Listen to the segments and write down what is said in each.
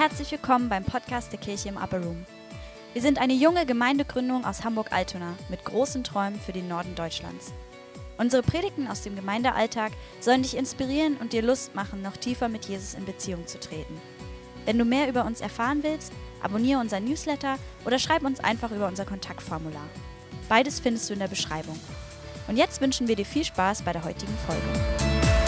herzlich willkommen beim Podcast der Kirche im Upper Room. Wir sind eine junge Gemeindegründung aus Hamburg-Altona mit großen Träumen für den Norden Deutschlands. Unsere Predigten aus dem Gemeindealltag sollen dich inspirieren und dir Lust machen, noch tiefer mit Jesus in Beziehung zu treten. Wenn du mehr über uns erfahren willst, abonniere unseren Newsletter oder schreib uns einfach über unser Kontaktformular. Beides findest du in der Beschreibung. Und jetzt wünschen wir dir viel Spaß bei der heutigen Folge.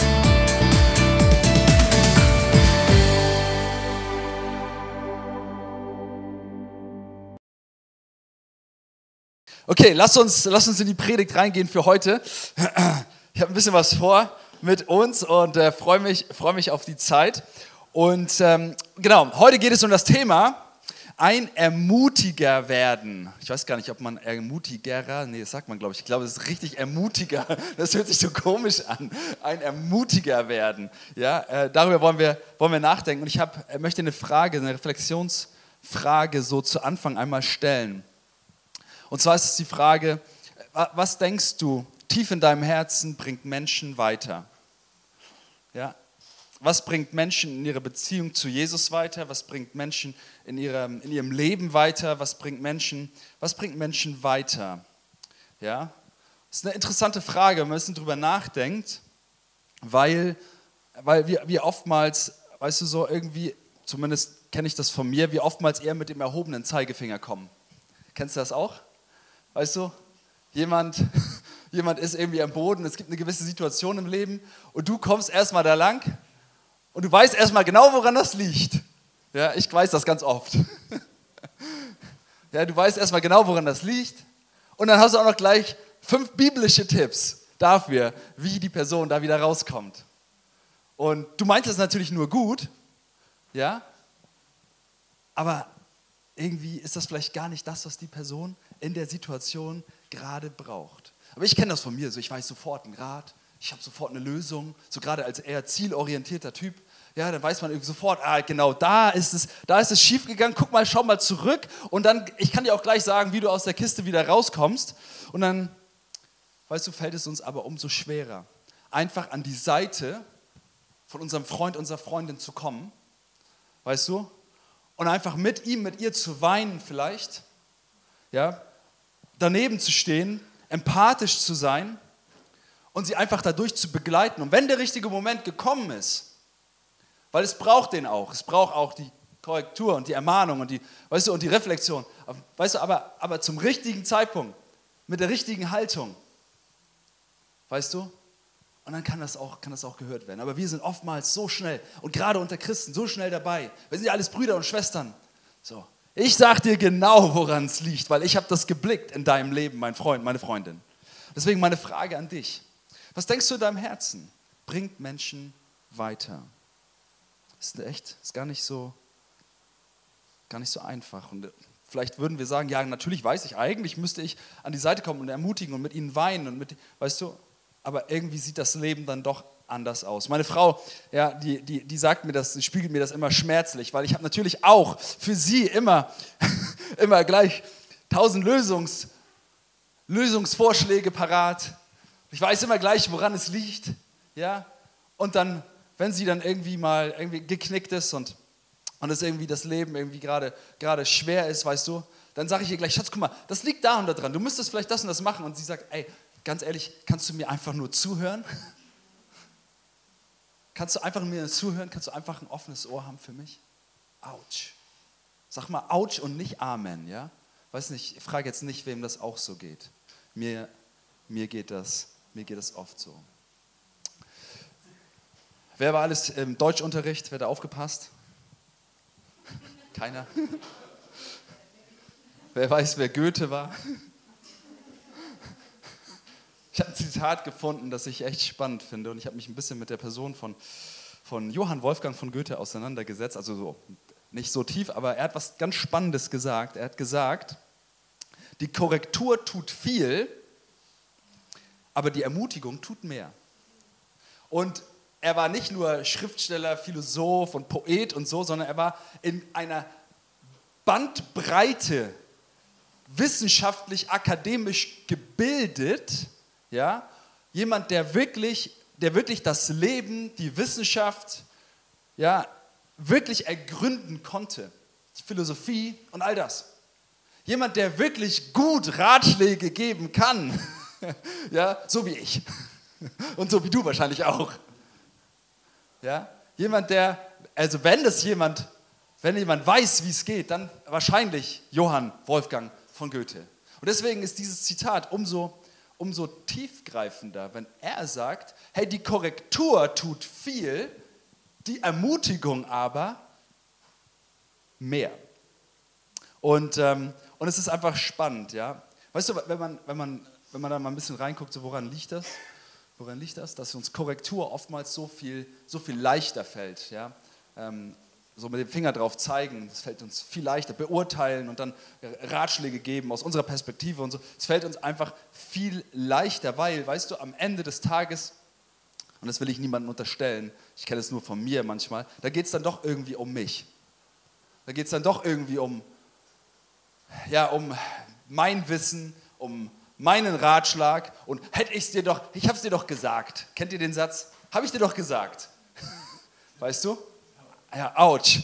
Okay, lass uns in die Predigt reingehen für heute. Ich habe ein bisschen was vor mit uns und freue mich auf die Zeit. Und genau, heute geht es um das Thema ein Ermutiger werden. Ich weiß gar nicht, ob man Ermutigerer, das sagt man, glaube ich. Ich glaube, es ist richtig Ermutiger. Das hört sich so komisch an. Ein Ermutiger werden. Ja, darüber wollen wir nachdenken. Und ich möchte eine Reflexionsfrage so zu Anfang einmal stellen. Und zwar ist es die Frage, was denkst du, tief in deinem Herzen bringt Menschen weiter? Ja? Was bringt Menschen in ihrer Beziehung zu Jesus weiter? Was bringt Menschen in ihrem Leben weiter? Was bringt Menschen weiter? Ja? Das ist eine interessante Frage, wenn man ein bisschen drüber nachdenkt, weil wir oftmals, weißt du, so irgendwie, zumindest kenne ich das von mir, wir oftmals eher mit dem erhobenen Zeigefinger kommen. Kennst du das auch? Weißt du, jemand ist irgendwie am Boden, es gibt eine gewisse Situation im Leben und du kommst erstmal da lang und du weißt erstmal genau, woran das liegt. Ja, ich weiß das ganz oft. Ja, du weißt erstmal genau, woran das liegt und dann hast du auch noch gleich 5 biblische Tipps dafür, wie die Person da wieder rauskommt. Und du meinst es natürlich nur gut, ja, aber irgendwie ist das vielleicht gar nicht das, was die Person in der Situation gerade braucht. Aber ich kenne das von mir, so ich weiß sofort einen Rat, ich habe sofort eine Lösung, so gerade als eher zielorientierter Typ, ja, dann weiß man irgendwie sofort, genau, da ist es schief gegangen, schau mal zurück und dann, ich kann dir auch gleich sagen, wie du aus der Kiste wieder rauskommst und dann, weißt du, fällt es uns aber umso schwerer, einfach an die Seite von unserem Freund, unserer Freundin zu kommen, weißt du, und einfach mit ihm, mit ihr zu weinen vielleicht, ja, daneben zu stehen, empathisch zu sein und sie einfach dadurch zu begleiten. Und wenn der richtige Moment gekommen ist, weil es braucht den auch, es braucht auch die Korrektur und die Ermahnung und die Reflexion, weißt du, aber zum richtigen Zeitpunkt, mit der richtigen Haltung, weißt du, und dann kann das auch gehört werden. Aber wir sind oftmals so schnell und gerade unter Christen so schnell dabei. Wir sind ja alles Brüder und Schwestern. So, ich sag dir genau, woran es liegt, weil ich habe das geblickt in deinem Leben, mein Freund, meine Freundin. Deswegen meine Frage an dich. Was denkst du in deinem Herzen? Bringt Menschen weiter? Ist gar nicht so einfach. Und vielleicht würden wir sagen, ja, natürlich weiß ich, eigentlich müsste ich an die Seite kommen und ermutigen und mit ihnen weinen und weißt du, aber irgendwie sieht das Leben dann doch anders aus. Meine Frau, ja, die sagt mir das, die spiegelt mir das immer schmerzlich, weil ich habe natürlich auch für sie immer gleich 1000 Lösungsvorschläge parat. Ich weiß immer gleich, woran es liegt, ja. Und dann, wenn sie dann irgendwie geknickt ist und es irgendwie das Leben irgendwie gerade schwer ist, weißt du, dann sage ich ihr gleich, Schatz, guck mal, das liegt da und da dran. Du müsstest vielleicht das und das machen. Und sie sagt, ey, ganz ehrlich, kannst du mir einfach nur zuhören? Kannst du einfach mir zuhören? Kannst du einfach ein offenes Ohr haben für mich? Autsch. Sag mal Autsch und nicht Amen, ja? Weiß nicht, ich frage jetzt nicht, wem das auch so geht. Mir geht das oft so. Wer war alles im Deutschunterricht? Wer hat da aufgepasst? Keiner? Wer weiß, wer Goethe war? Ich habe ein Zitat gefunden, das ich echt spannend finde und ich habe mich ein bisschen mit der Person von Johann Wolfgang von Goethe auseinandergesetzt, also so, nicht so tief, aber er hat was ganz Spannendes gesagt. Er hat gesagt, die Korrektur tut viel, aber die Ermutigung tut mehr. Und er war nicht nur Schriftsteller, Philosoph und Poet und so, sondern er war in einer Bandbreite wissenschaftlich, akademisch gebildet, ja, jemand, der wirklich das Leben, die Wissenschaft, ja, wirklich ergründen konnte. Die Philosophie und all das. Jemand, der wirklich gut Ratschläge geben kann. Ja, so wie ich. Und so wie du wahrscheinlich auch. Ja, jemand, der, also wenn jemand weiß, wie es geht, dann wahrscheinlich Johann Wolfgang von Goethe. Und deswegen ist dieses Zitat umso tiefgreifender, wenn er sagt, hey, die Korrektur tut viel, die Ermutigung aber mehr. Und es ist einfach spannend, ja. Weißt du, wenn man da mal ein bisschen reinguckt, so woran liegt das? Woran liegt das? Dass uns Korrektur oftmals so viel leichter fällt, ja. So mit dem Finger drauf zeigen, das fällt uns viel leichter, beurteilen und dann Ratschläge geben aus unserer Perspektive und so. Es fällt uns einfach viel leichter, weil, weißt du, am Ende des Tages, und das will ich niemandem unterstellen, ich kenne es nur von mir manchmal, da geht es dann doch irgendwie um mich. Da geht es dann doch irgendwie um mein Wissen, um meinen Ratschlag und ich habe es dir doch gesagt. Kennt ihr den Satz? Habe ich dir doch gesagt. Weißt du? Ja, ouch.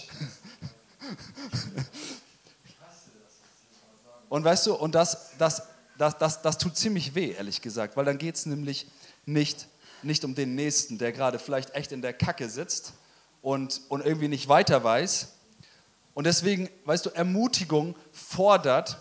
Und weißt du, und das tut ziemlich weh, ehrlich gesagt, weil dann geht es nämlich nicht um den Nächsten, der gerade vielleicht echt in der Kacke sitzt und irgendwie nicht weiter weiß. Und deswegen, weißt du, Ermutigung fordert,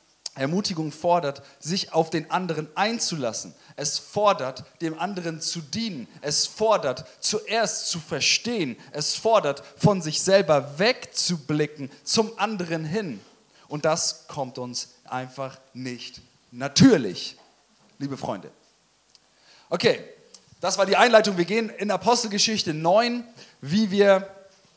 sich auf den anderen einzulassen. Es fordert, dem anderen zu dienen. Es fordert, zuerst zu verstehen. Es fordert, von sich selber wegzublicken, zum anderen hin. Und das kommt uns einfach nicht natürlich, liebe Freunde. Okay, das war die Einleitung. Wir gehen in Apostelgeschichte 9, wie wir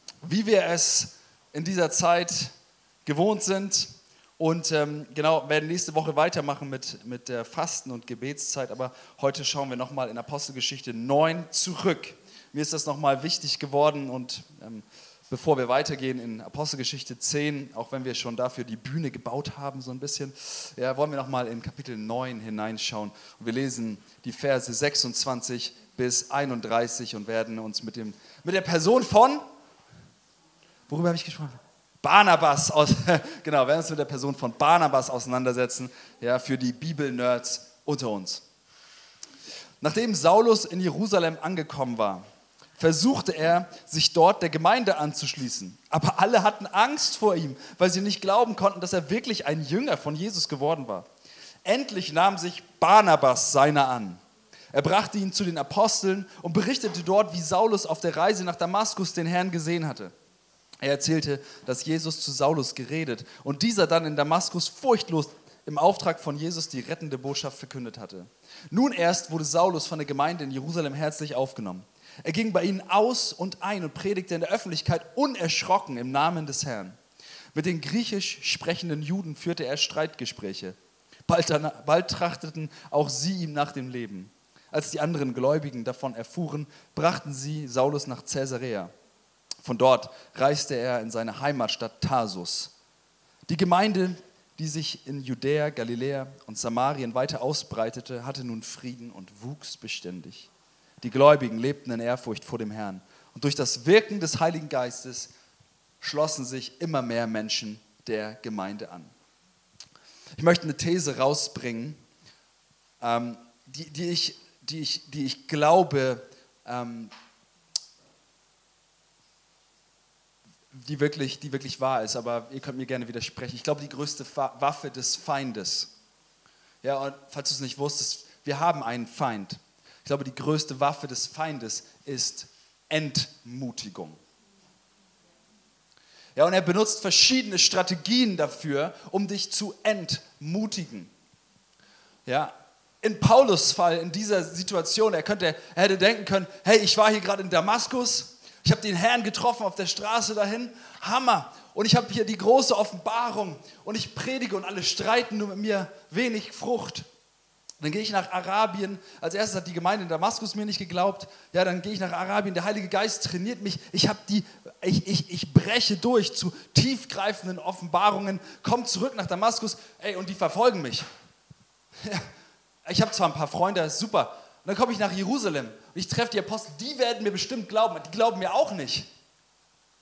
es in dieser Zeit gewohnt sind. Und werden nächste Woche weitermachen mit der Fasten- und Gebetszeit. Aber heute schauen wir nochmal in Apostelgeschichte 9 zurück. Mir ist das nochmal wichtig geworden. Und bevor wir weitergehen in Apostelgeschichte 10, auch wenn wir schon dafür die Bühne gebaut haben, so ein bisschen, ja, wollen wir nochmal in Kapitel 9 hineinschauen. Und wir lesen die Verse 26 bis 31 und werden uns mit der Person von, worüber habe ich gesprochen? Barnabas, werden uns mit der Person von Barnabas auseinandersetzen, ja, für die Bibel-Nerds unter uns. Nachdem Saulus in Jerusalem angekommen war, versuchte er, sich dort der Gemeinde anzuschließen. Aber alle hatten Angst vor ihm, weil sie nicht glauben konnten, dass er wirklich ein Jünger von Jesus geworden war. Endlich nahm sich Barnabas seiner an. Er brachte ihn zu den Aposteln und berichtete dort, wie Saulus auf der Reise nach Damaskus den Herrn gesehen hatte. Er erzählte, dass Jesus zu Saulus geredet und dieser dann in Damaskus furchtlos im Auftrag von Jesus die rettende Botschaft verkündet hatte. Nun erst wurde Saulus von der Gemeinde in Jerusalem herzlich aufgenommen. Er ging bei ihnen aus und ein und predigte in der Öffentlichkeit unerschrocken im Namen des Herrn. Mit den griechisch sprechenden Juden führte er Streitgespräche. Bald trachteten auch sie ihm nach dem Leben. Als die anderen Gläubigen davon erfuhren, brachten sie Saulus nach Caesarea. Von dort reiste er in seine Heimatstadt Tarsus. Die Gemeinde, die sich in Judäa, Galiläa und Samarien weiter ausbreitete, hatte nun Frieden und wuchs beständig. Die Gläubigen lebten in Ehrfurcht vor dem Herrn. Und durch das Wirken des Heiligen Geistes schlossen sich immer mehr Menschen der Gemeinde an. Ich möchte eine These rausbringen, die ich glaube, die wirklich wahr ist, aber ihr könnt mir gerne widersprechen. Ich glaube, die größte Waffe des Feindes, ja, und falls du es nicht wusstest, wir haben einen Feind. Ich glaube, die größte Waffe des Feindes ist Entmutigung. Ja, und er benutzt verschiedene Strategien dafür, um dich zu entmutigen. Ja, in Paulus' Fall, in dieser Situation, er hätte denken können, hey, ich war hier gerade in Damaskus, ich habe den Herrn getroffen auf der Straße dahin, Hammer. Und ich habe hier die große Offenbarung und ich predige und alle streiten nur mit mir, wenig Frucht. Dann gehe ich nach Arabien, als erstes hat die Gemeinde in Damaskus mir nicht geglaubt, ja, dann gehe ich nach Arabien, der Heilige Geist trainiert mich, ich breche durch zu tiefgreifenden Offenbarungen, komme zurück nach Damaskus, und die verfolgen mich. Ja, ich habe zwar ein paar Freunde, das ist super. Und dann komme ich nach Jerusalem und ich treffe die Apostel, die werden mir bestimmt glauben, die glauben mir auch nicht.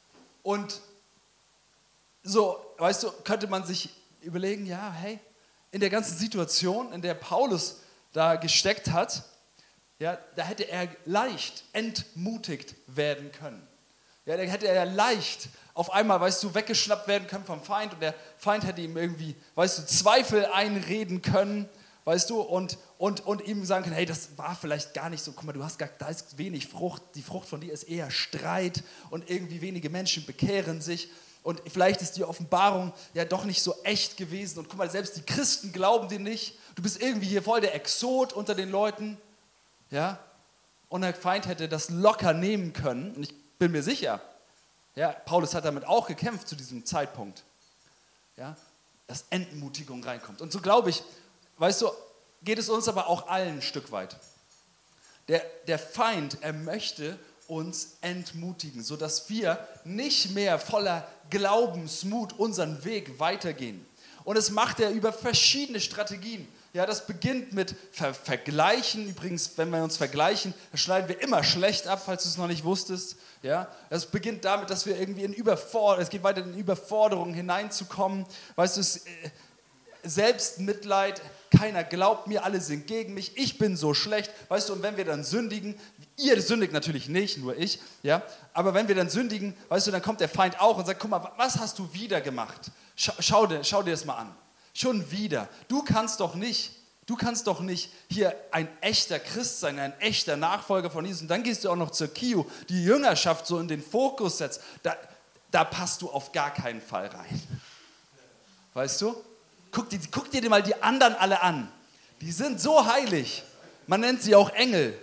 Und so, weißt du, könnte man sich überlegen, ja, hey, in der ganzen Situation, in der Paulus da gesteckt hat, ja, da hätte er leicht entmutigt werden können. Ja, da hätte er leicht auf einmal, weißt du, weggeschnappt werden können vom Feind und der Feind hätte ihm irgendwie, weißt du, Zweifel einreden können, weißt du, und ihm sagen können, hey, das war vielleicht gar nicht so, guck mal, da ist wenig Frucht, die Frucht von dir ist eher Streit und irgendwie wenige Menschen bekehren sich und vielleicht ist die Offenbarung ja doch nicht so echt gewesen und guck mal, selbst die Christen glauben dir nicht, du bist irgendwie hier voll der Exot unter den Leuten, ja, und der Feind hätte das locker nehmen können und ich bin mir sicher, ja, Paulus hat damit auch gekämpft zu diesem Zeitpunkt, ja, dass Entmutigung reinkommt. Und so glaube ich, weißt du, geht es uns aber auch allen ein Stück weit. Der Feind, er möchte uns entmutigen, sodass wir nicht mehr voller Glaubensmut unseren Weg weitergehen. Und das macht er über verschiedene Strategien. Ja, das beginnt mit Vergleichen. Übrigens, wenn wir uns vergleichen, dann schneiden wir immer schlecht ab, falls du es noch nicht wusstest. Ja, das beginnt damit, dass wir irgendwie es geht weiter in Überforderung hineinzukommen. Weißt du, Selbstmitleid, keiner glaubt mir, alle sind gegen mich, ich bin so schlecht. Weißt du, und wenn wir dann sündigen, ihr sündigt natürlich nicht, nur ich, ja, aber wenn wir dann sündigen, weißt du, dann kommt der Feind auch und sagt, guck mal, was hast du wieder gemacht? Schau dir das mal an. Schon wieder. Du kannst doch nicht hier ein echter Christ sein, ein echter Nachfolger von Jesus. Und dann gehst du auch noch zur KIU, die Jüngerschaft so in den Fokus setzt. Da passt du auf gar keinen Fall rein. Weißt du? Guck dir mal die anderen alle an. Die sind so heilig. Man nennt sie auch Engel.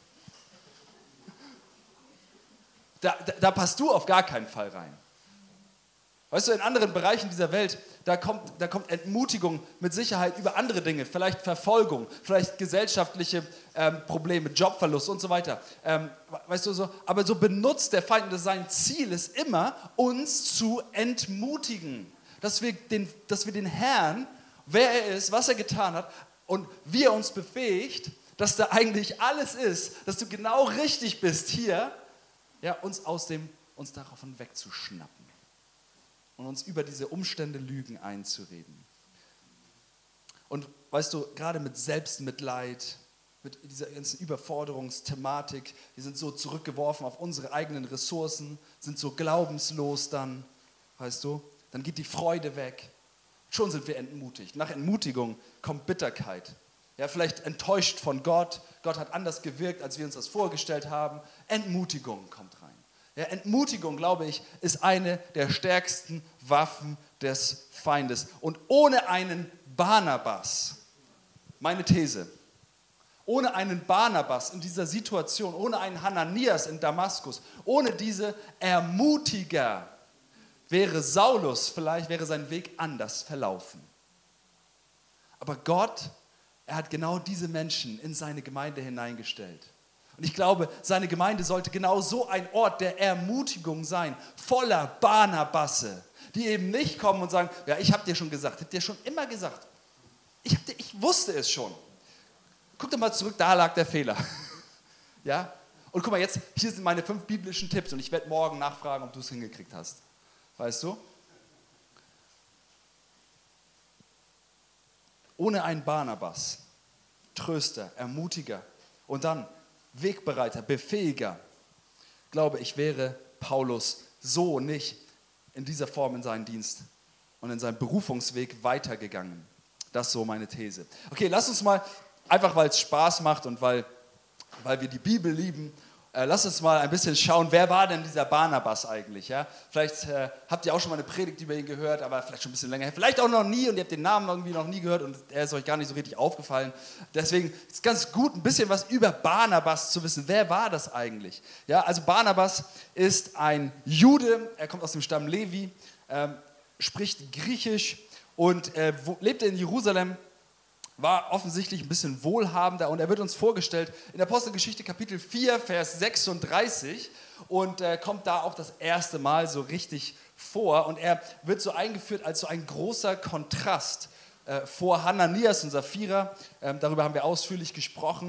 Da passt du auf gar keinen Fall rein. Weißt du, in anderen Bereichen dieser Welt, da kommt Entmutigung mit Sicherheit über andere Dinge, vielleicht Verfolgung, vielleicht gesellschaftliche Probleme, Jobverlust und so weiter. Weißt du, so, aber so benutzt der Feind, und sein Ziel ist immer, uns zu entmutigen. Dass wir den Herrn, wer er ist, was er getan hat und wie er uns befähigt, dass da eigentlich alles ist, dass du genau richtig bist hier, ja, uns davon wegzuschnappen. Und uns über diese Umstände Lügen einzureden. Und weißt du, gerade mit Selbstmitleid, mit dieser ganzen Überforderungsthematik, wir sind so zurückgeworfen auf unsere eigenen Ressourcen, sind so glaubenslos dann, weißt du, dann geht die Freude weg. Schon sind wir entmutigt. Nach Entmutigung kommt Bitterkeit. Ja, vielleicht enttäuscht von Gott. Gott hat anders gewirkt, als wir uns das vorgestellt haben. Entmutigung kommt rein. Ja, Entmutigung, glaube ich, ist eine der stärksten Waffen des Feindes. Und ohne einen Barnabas, meine These, ohne einen Barnabas in dieser Situation, ohne einen Hananias in Damaskus, ohne diese Ermutiger, wäre sein Weg anders verlaufen. Aber Gott, er hat genau diese Menschen in seine Gemeinde hineingestellt. Und ich glaube, seine Gemeinde sollte genau so ein Ort der Ermutigung sein, voller Barnabasse, die eben nicht kommen und sagen, ja, ich habe dir schon gesagt, ich habe dir schon immer gesagt, ich wusste es schon. Guck doch mal zurück, da lag der Fehler. Ja? Und guck mal jetzt, hier sind meine 5 biblischen Tipps und ich werde morgen nachfragen, ob du es hingekriegt hast. Weißt du? Ohne einen Barnabas, Tröster, Ermutiger und dann Wegbereiter, Befähiger, glaube ich, wäre Paulus so nicht in dieser Form in seinen Dienst und in seinen Berufungsweg weitergegangen. Das ist so meine These. Okay, lass uns mal, einfach weil es Spaß macht und weil wir die Bibel lieben, lass uns mal ein bisschen schauen, wer war denn dieser Barnabas eigentlich? Ja? Vielleicht habt ihr auch schon mal eine Predigt über ihn gehört, aber vielleicht schon ein bisschen länger her. Vielleicht auch noch nie und ihr habt den Namen irgendwie noch nie gehört und er ist euch gar nicht so richtig aufgefallen. Deswegen ist es ganz gut, ein bisschen was über Barnabas zu wissen. Wer war das eigentlich? Ja, also Barnabas ist ein Jude, er kommt aus dem Stamm Levi, spricht Griechisch und lebte in Jerusalem, war offensichtlich ein bisschen wohlhabender und er wird uns vorgestellt in der Apostelgeschichte Kapitel 4, Vers 36 und kommt da auch das erste Mal so richtig vor und er wird so eingeführt als so ein großer Kontrast vor Hananias und Sapphira, darüber haben wir ausführlich gesprochen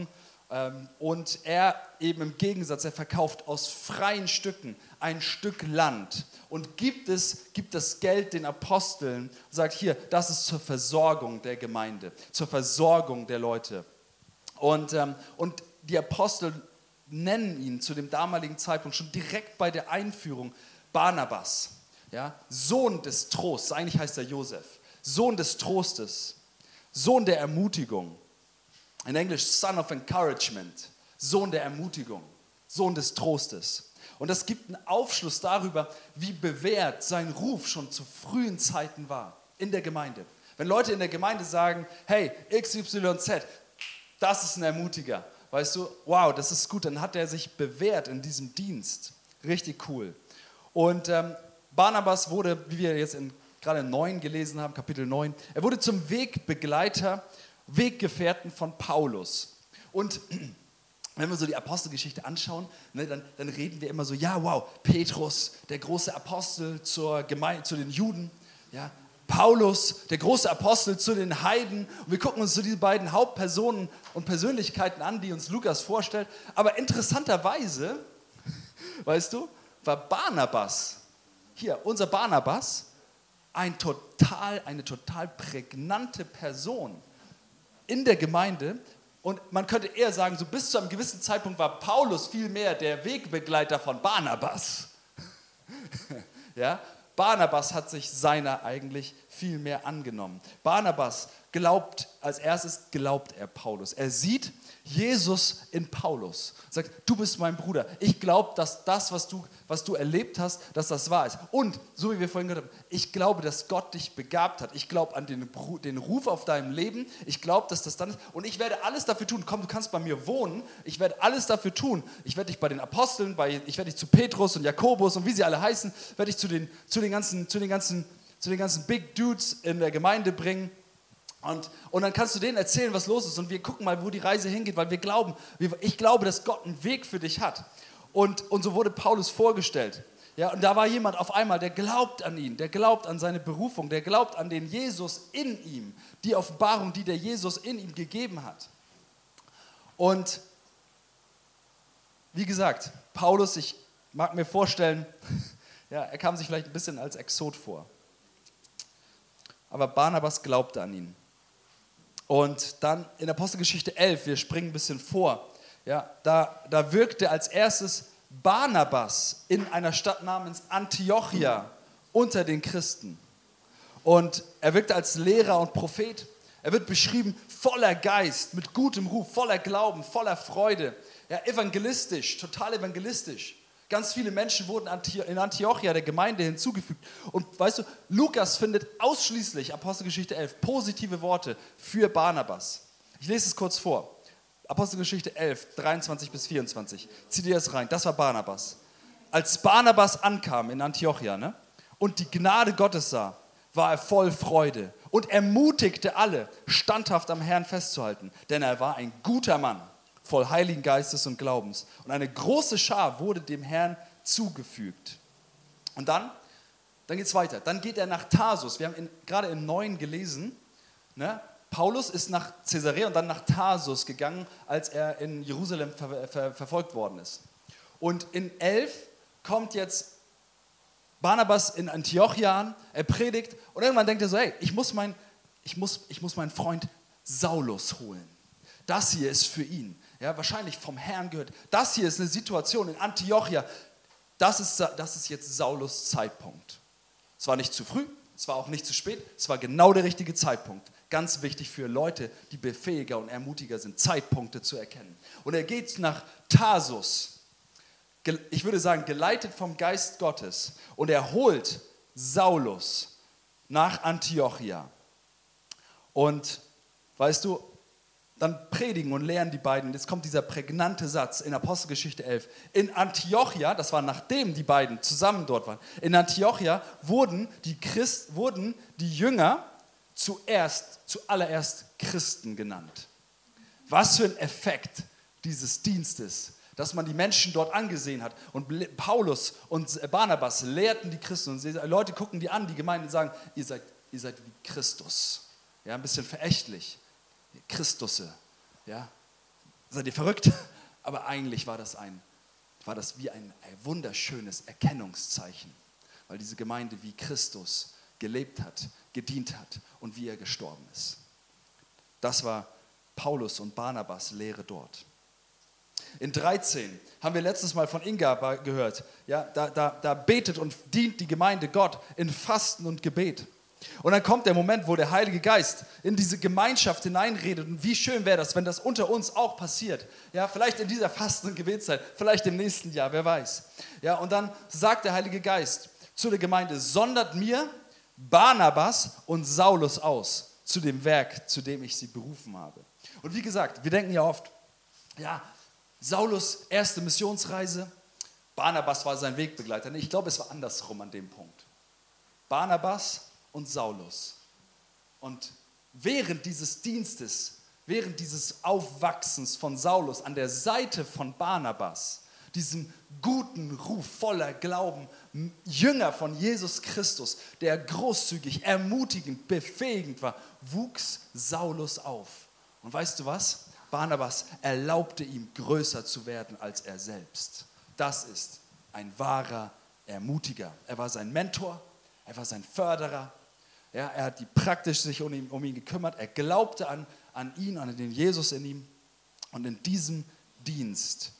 Und er eben im Gegensatz, er verkauft aus freien Stücken ein Stück Land und gibt das Geld den Aposteln und sagt, hier, das ist zur Versorgung der Gemeinde, zur Versorgung der Leute. Und die Apostel nennen ihn zu dem damaligen Zeitpunkt schon direkt bei der Einführung Barnabas, ja, Sohn des Trosts, eigentlich heißt er Josef, Sohn des Trostes, Sohn der Ermutigung. In Englisch Son of Encouragement, Sohn der Ermutigung, Sohn des Trostes. Und das gibt einen Aufschluss darüber, wie bewährt sein Ruf schon zu frühen Zeiten war in der Gemeinde. Wenn Leute in der Gemeinde sagen, hey, XYZ, das ist ein Ermutiger, weißt du, wow, das ist gut, dann hat er sich bewährt in diesem Dienst. Richtig cool. Und Barnabas wurde, wie wir jetzt gerade in 9 gelesen haben, Kapitel 9, er wurde zum Wegbegleiter, Weggefährten von Paulus. Und wenn wir so die Apostelgeschichte anschauen, ne, dann reden wir immer so, ja wow, Petrus, der große Apostel zur Gemeinde, zu den Juden, ja, Paulus, der große Apostel zu den Heiden. Und wir gucken uns so diese beiden Hauptpersonen und Persönlichkeiten an, die uns Lukas vorstellt. Aber interessanterweise, weißt du, war Barnabas, hier, unser Barnabas, eine total prägnante Person in der Gemeinde. Und man könnte eher sagen, so bis zu einem gewissen Zeitpunkt war Paulus vielmehr der Wegbegleiter von Barnabas. Ja? Barnabas hat sich seiner eigentlich viel mehr angenommen. Barnabas als erstes glaubt er Paulus. Er sieht Jesus in Paulus. Sagt, du bist mein Bruder. Ich glaube, dass das, was du erlebt hast, dass das wahr ist. Und, so wie wir vorhin gehört haben, ich glaube, dass Gott dich begabt hat. Ich glaube an den Ruf auf deinem Leben. Ich glaube, dass das dann ist. Und ich werde alles dafür tun. Komm, du kannst bei mir wohnen. Ich werde alles dafür tun. Ich werde dich bei den Aposteln, ich werde dich zu Petrus und Jakobus und wie sie alle heißen, werde ich zu den ganzen Big Dudes in der Gemeinde bringen. Und dann kannst du denen erzählen, was los ist. Und wir gucken mal, wo die Reise hingeht, weil ich glaube, dass Gott einen Weg für dich hat. Und so wurde Paulus vorgestellt. Ja, und da war jemand auf einmal, der glaubt an ihn, der glaubt an seine Berufung, der glaubt an den Jesus in ihm, die Offenbarung, die der Jesus in ihm gegeben hat. Und wie gesagt, Paulus, ich mag mir vorstellen, ja, er kam sich vielleicht ein bisschen als Exot vor. Aber Barnabas glaubte an ihn. Und dann in Apostelgeschichte 11, wir springen ein bisschen vor, ja, da wirkte als erstes Barnabas in einer Stadt namens Antiochia unter den Christen. Und er wirkte als Lehrer und Prophet. Er wird beschrieben voller Geist, mit gutem Ruf, voller Glauben, voller Freude. Ja, evangelistisch, total evangelistisch. Ganz viele Menschen wurden in Antiochia der Gemeinde hinzugefügt. Und weißt du, Lukas findet ausschließlich, Apostelgeschichte 11, positive Worte für Barnabas. Ich lese es kurz vor. Apostelgeschichte 11, 23 bis 24. Zieh dir das rein. Das war Barnabas. Als Barnabas ankam in Antiochia, ne, und die Gnade Gottes sah, war er voll Freude und ermutigte alle, standhaft am Herrn festzuhalten. Denn er war ein guter Mann, voll Heiligen Geistes und Glaubens. Und eine große Schar wurde dem Herrn zugefügt. Und dann geht es weiter. Dann geht er nach Tarsus. Wir haben gerade in 9 gelesen, ne? Paulus ist nach Caesarea und dann nach Tarsus gegangen, als er in Jerusalem verfolgt worden ist. Und in 11 kommt jetzt Barnabas in Antiochia an, er predigt und irgendwann denkt er so, hey, ich muss meinen Freund Saulus holen. Das hier ist für ihn. Ja, wahrscheinlich vom Herrn gehört. Das hier ist eine Situation in Antiochia. Das ist jetzt Saulus Zeitpunkt. Es war nicht zu früh, es war auch nicht zu spät, es war genau der richtige Zeitpunkt. Ganz wichtig für Leute, die Befähiger und Ermutiger sind, Zeitpunkte zu erkennen. Und er geht nach Tarsus, ich würde sagen, geleitet vom Geist Gottes. Und er holt Saulus nach Antiochia. Und weißt du, dann predigen und lehren die beiden. Jetzt kommt dieser prägnante Satz in Apostelgeschichte 11. In Antiochia, das war nachdem die beiden zusammen dort waren, in Antiochia wurden die Jünger zuallererst Christen genannt. Was für ein Effekt dieses Dienstes, dass man die Menschen dort angesehen hat. Und Paulus und Barnabas lehrten die Christen. Und die Leute gucken die an, die Gemeinde, und sagen, ihr seid wie Christus. Ja, ein bisschen verächtlich. Christusse, ja, seid ihr verrückt? Aber eigentlich war das wie ein wunderschönes Erkennungszeichen, weil diese Gemeinde wie Christus gelebt hat, gedient hat und wie er gestorben ist. Das war Paulus und Barnabas Lehre dort. In 13 haben wir letztes Mal von Inga gehört, ja, da betet und dient die Gemeinde Gott in Fasten und Gebet. Und dann kommt der Moment, wo der Heilige Geist in diese Gemeinschaft hineinredet. Und wie schön wäre das, wenn das unter uns auch passiert. Ja, vielleicht in dieser Fasten- und Gebetszeit, vielleicht im nächsten Jahr, wer weiß. Ja, und dann sagt der Heilige Geist zu der Gemeinde, sondert mir Barnabas und Saulus aus zu dem Werk, zu dem ich sie berufen habe. Und wie gesagt, wir denken ja oft, ja, Saulus erste Missionsreise, Barnabas war sein Wegbegleiter. Ich glaube, es war andersrum an dem Punkt. Barnabas und Saulus. Und während dieses Dienstes, während dieses Aufwachsens von Saulus an der Seite von Barnabas, diesem guten Ruf voller Glauben, Jünger von Jesus Christus, der großzügig, ermutigend, befähigend war, wuchs Saulus auf. Und weißt du was? Barnabas erlaubte ihm, größer zu werden als er selbst. Das ist ein wahrer Ermutiger. Er war sein Mentor, er war sein Förderer. Ja, er hat praktisch sich um ihn gekümmert. Er glaubte an ihn, an den Jesus in ihm. Und in diesem Dienst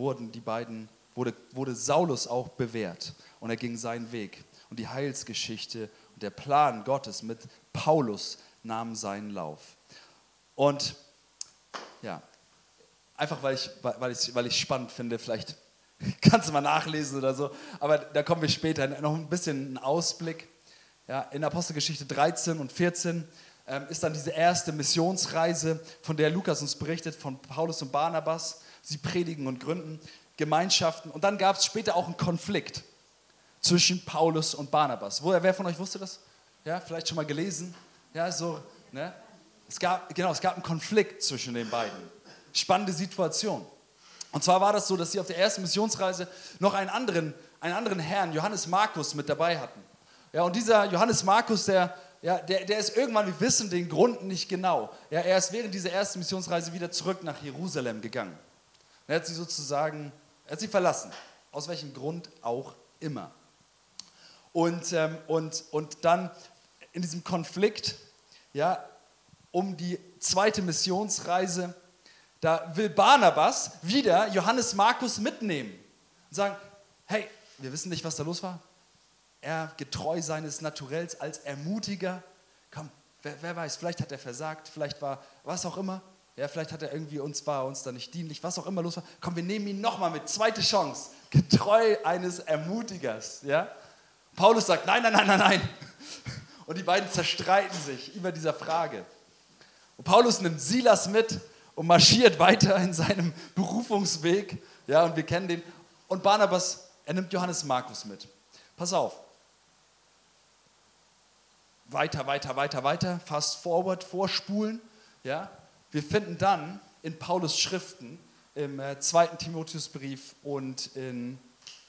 wurde Saulus auch bewährt. Und er ging seinen Weg. Und die Heilsgeschichte und der Plan Gottes mit Paulus nahm seinen Lauf. Und ja, einfach weil ich spannend finde, vielleicht kannst du mal nachlesen oder so, aber da kommen wir später, noch ein bisschen einen Ausblick. Ja, in Apostelgeschichte 13 und 14 ist dann diese erste Missionsreise, von der Lukas uns berichtet, von Paulus und Barnabas. Sie predigen und gründen Gemeinschaften. Und dann gab es später auch einen Konflikt zwischen Paulus und Barnabas. Wer von euch wusste das? Ja, vielleicht schon mal gelesen? Ja, so, ne? Es gab einen Konflikt zwischen den beiden. Spannende Situation. Und zwar war das so, dass sie auf der ersten Missionsreise noch einen anderen Herrn, Johannes Markus, mit dabei hatten. Ja, und dieser Johannes Markus, der ist irgendwann, wir wissen den Grund nicht genau. Ja, er ist während dieser ersten Missionsreise wieder zurück nach Jerusalem gegangen. Er hat sie verlassen. Aus welchem Grund auch immer. Und dann in diesem Konflikt, ja, um die zweite Missionsreise, da will Barnabas wieder Johannes Markus mitnehmen und sagen, hey, wir wissen nicht, was da los war. Er, getreu seines Naturells als Ermutiger, komm, wer weiß, vielleicht hat er versagt, vielleicht war was auch immer, ja, vielleicht hat er irgendwie war uns da nicht dienlich, was auch immer los war. Komm, wir nehmen ihn nochmal mit, zweite Chance, getreu eines Ermutigers. Ja? Paulus sagt, nein. Und die beiden zerstreiten sich über dieser Frage. Und Paulus nimmt Silas mit und marschiert weiter in seinem Berufungsweg. Ja, und wir kennen den. Und Barnabas, er nimmt Johannes Markus mit. Pass auf. Weiter, fast forward, vorspulen. Ja. Wir finden dann in Paulus Schriften, im 2. Timotheusbrief und im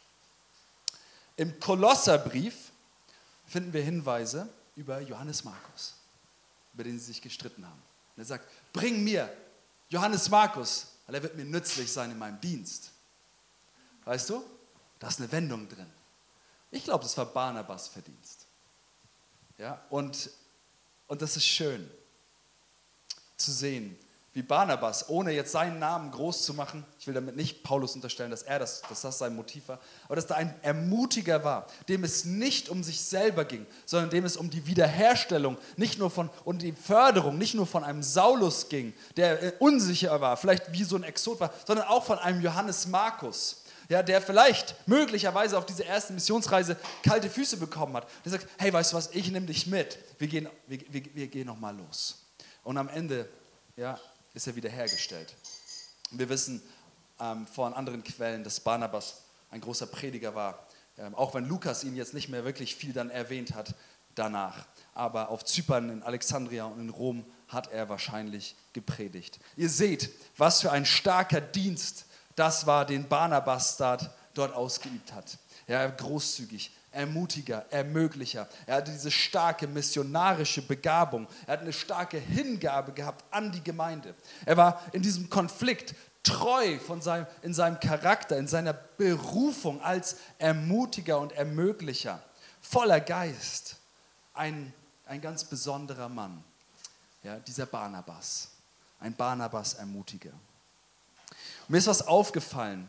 Kolosserbrief, finden wir Hinweise über Johannes Markus, über den sie sich gestritten haben. Und er sagt, bring mir Johannes Markus, weil er wird mir nützlich sein in meinem Dienst. Weißt du, da ist eine Wendung drin. Ich glaube, das war Barnabas Verdienst. Ja, und das ist schön zu sehen, wie Barnabas, ohne jetzt seinen Namen groß zu machen, ich will damit nicht Paulus unterstellen, dass das sein Motiv war, aber dass da ein Ermutiger war, dem es nicht um sich selber ging, sondern dem es um die Wiederherstellung, und die Förderung, nicht nur von einem Saulus ging, der unsicher war, vielleicht wie so ein Exot war, sondern auch von einem Johannes Markus, ja, der vielleicht möglicherweise auf dieser ersten Missionsreise kalte Füße bekommen hat. Der sagt, hey, weißt du was, ich nehme dich mit, wir gehen nochmal los. Und am Ende, ja, ist er wiederhergestellt. Wir wissen von anderen Quellen, dass Barnabas ein großer Prediger war, auch wenn Lukas ihn jetzt nicht mehr wirklich viel dann erwähnt hat danach. Aber auf Zypern, in Alexandria und in Rom hat er wahrscheinlich gepredigt. Ihr seht, was für ein starker Dienst das war, den Barnabas dort ausgeübt hat. Ja, großzügig, Ermutiger, Ermöglicher. Er hatte diese starke missionarische Begabung. Er hat eine starke Hingabe gehabt an die Gemeinde. Er war in diesem Konflikt treu in seinem Charakter, in seiner Berufung als Ermutiger und Ermöglicher, voller Geist. Ein ganz besonderer Mann, ja, dieser Barnabas, ein Barnabas-Ermutiger. Mir ist was aufgefallen,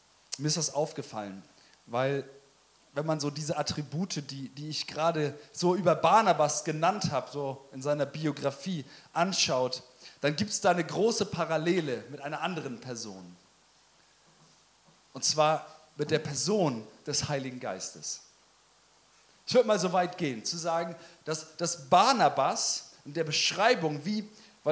weil wenn man so diese Attribute, die ich gerade so über Barnabas genannt habe, so in seiner Biografie anschaut, dann gibt es da eine große Parallele mit einer anderen Person. Und zwar mit der Person des Heiligen Geistes. Ich würde mal so weit gehen, zu sagen, dass Barnabas in der Beschreibung, wie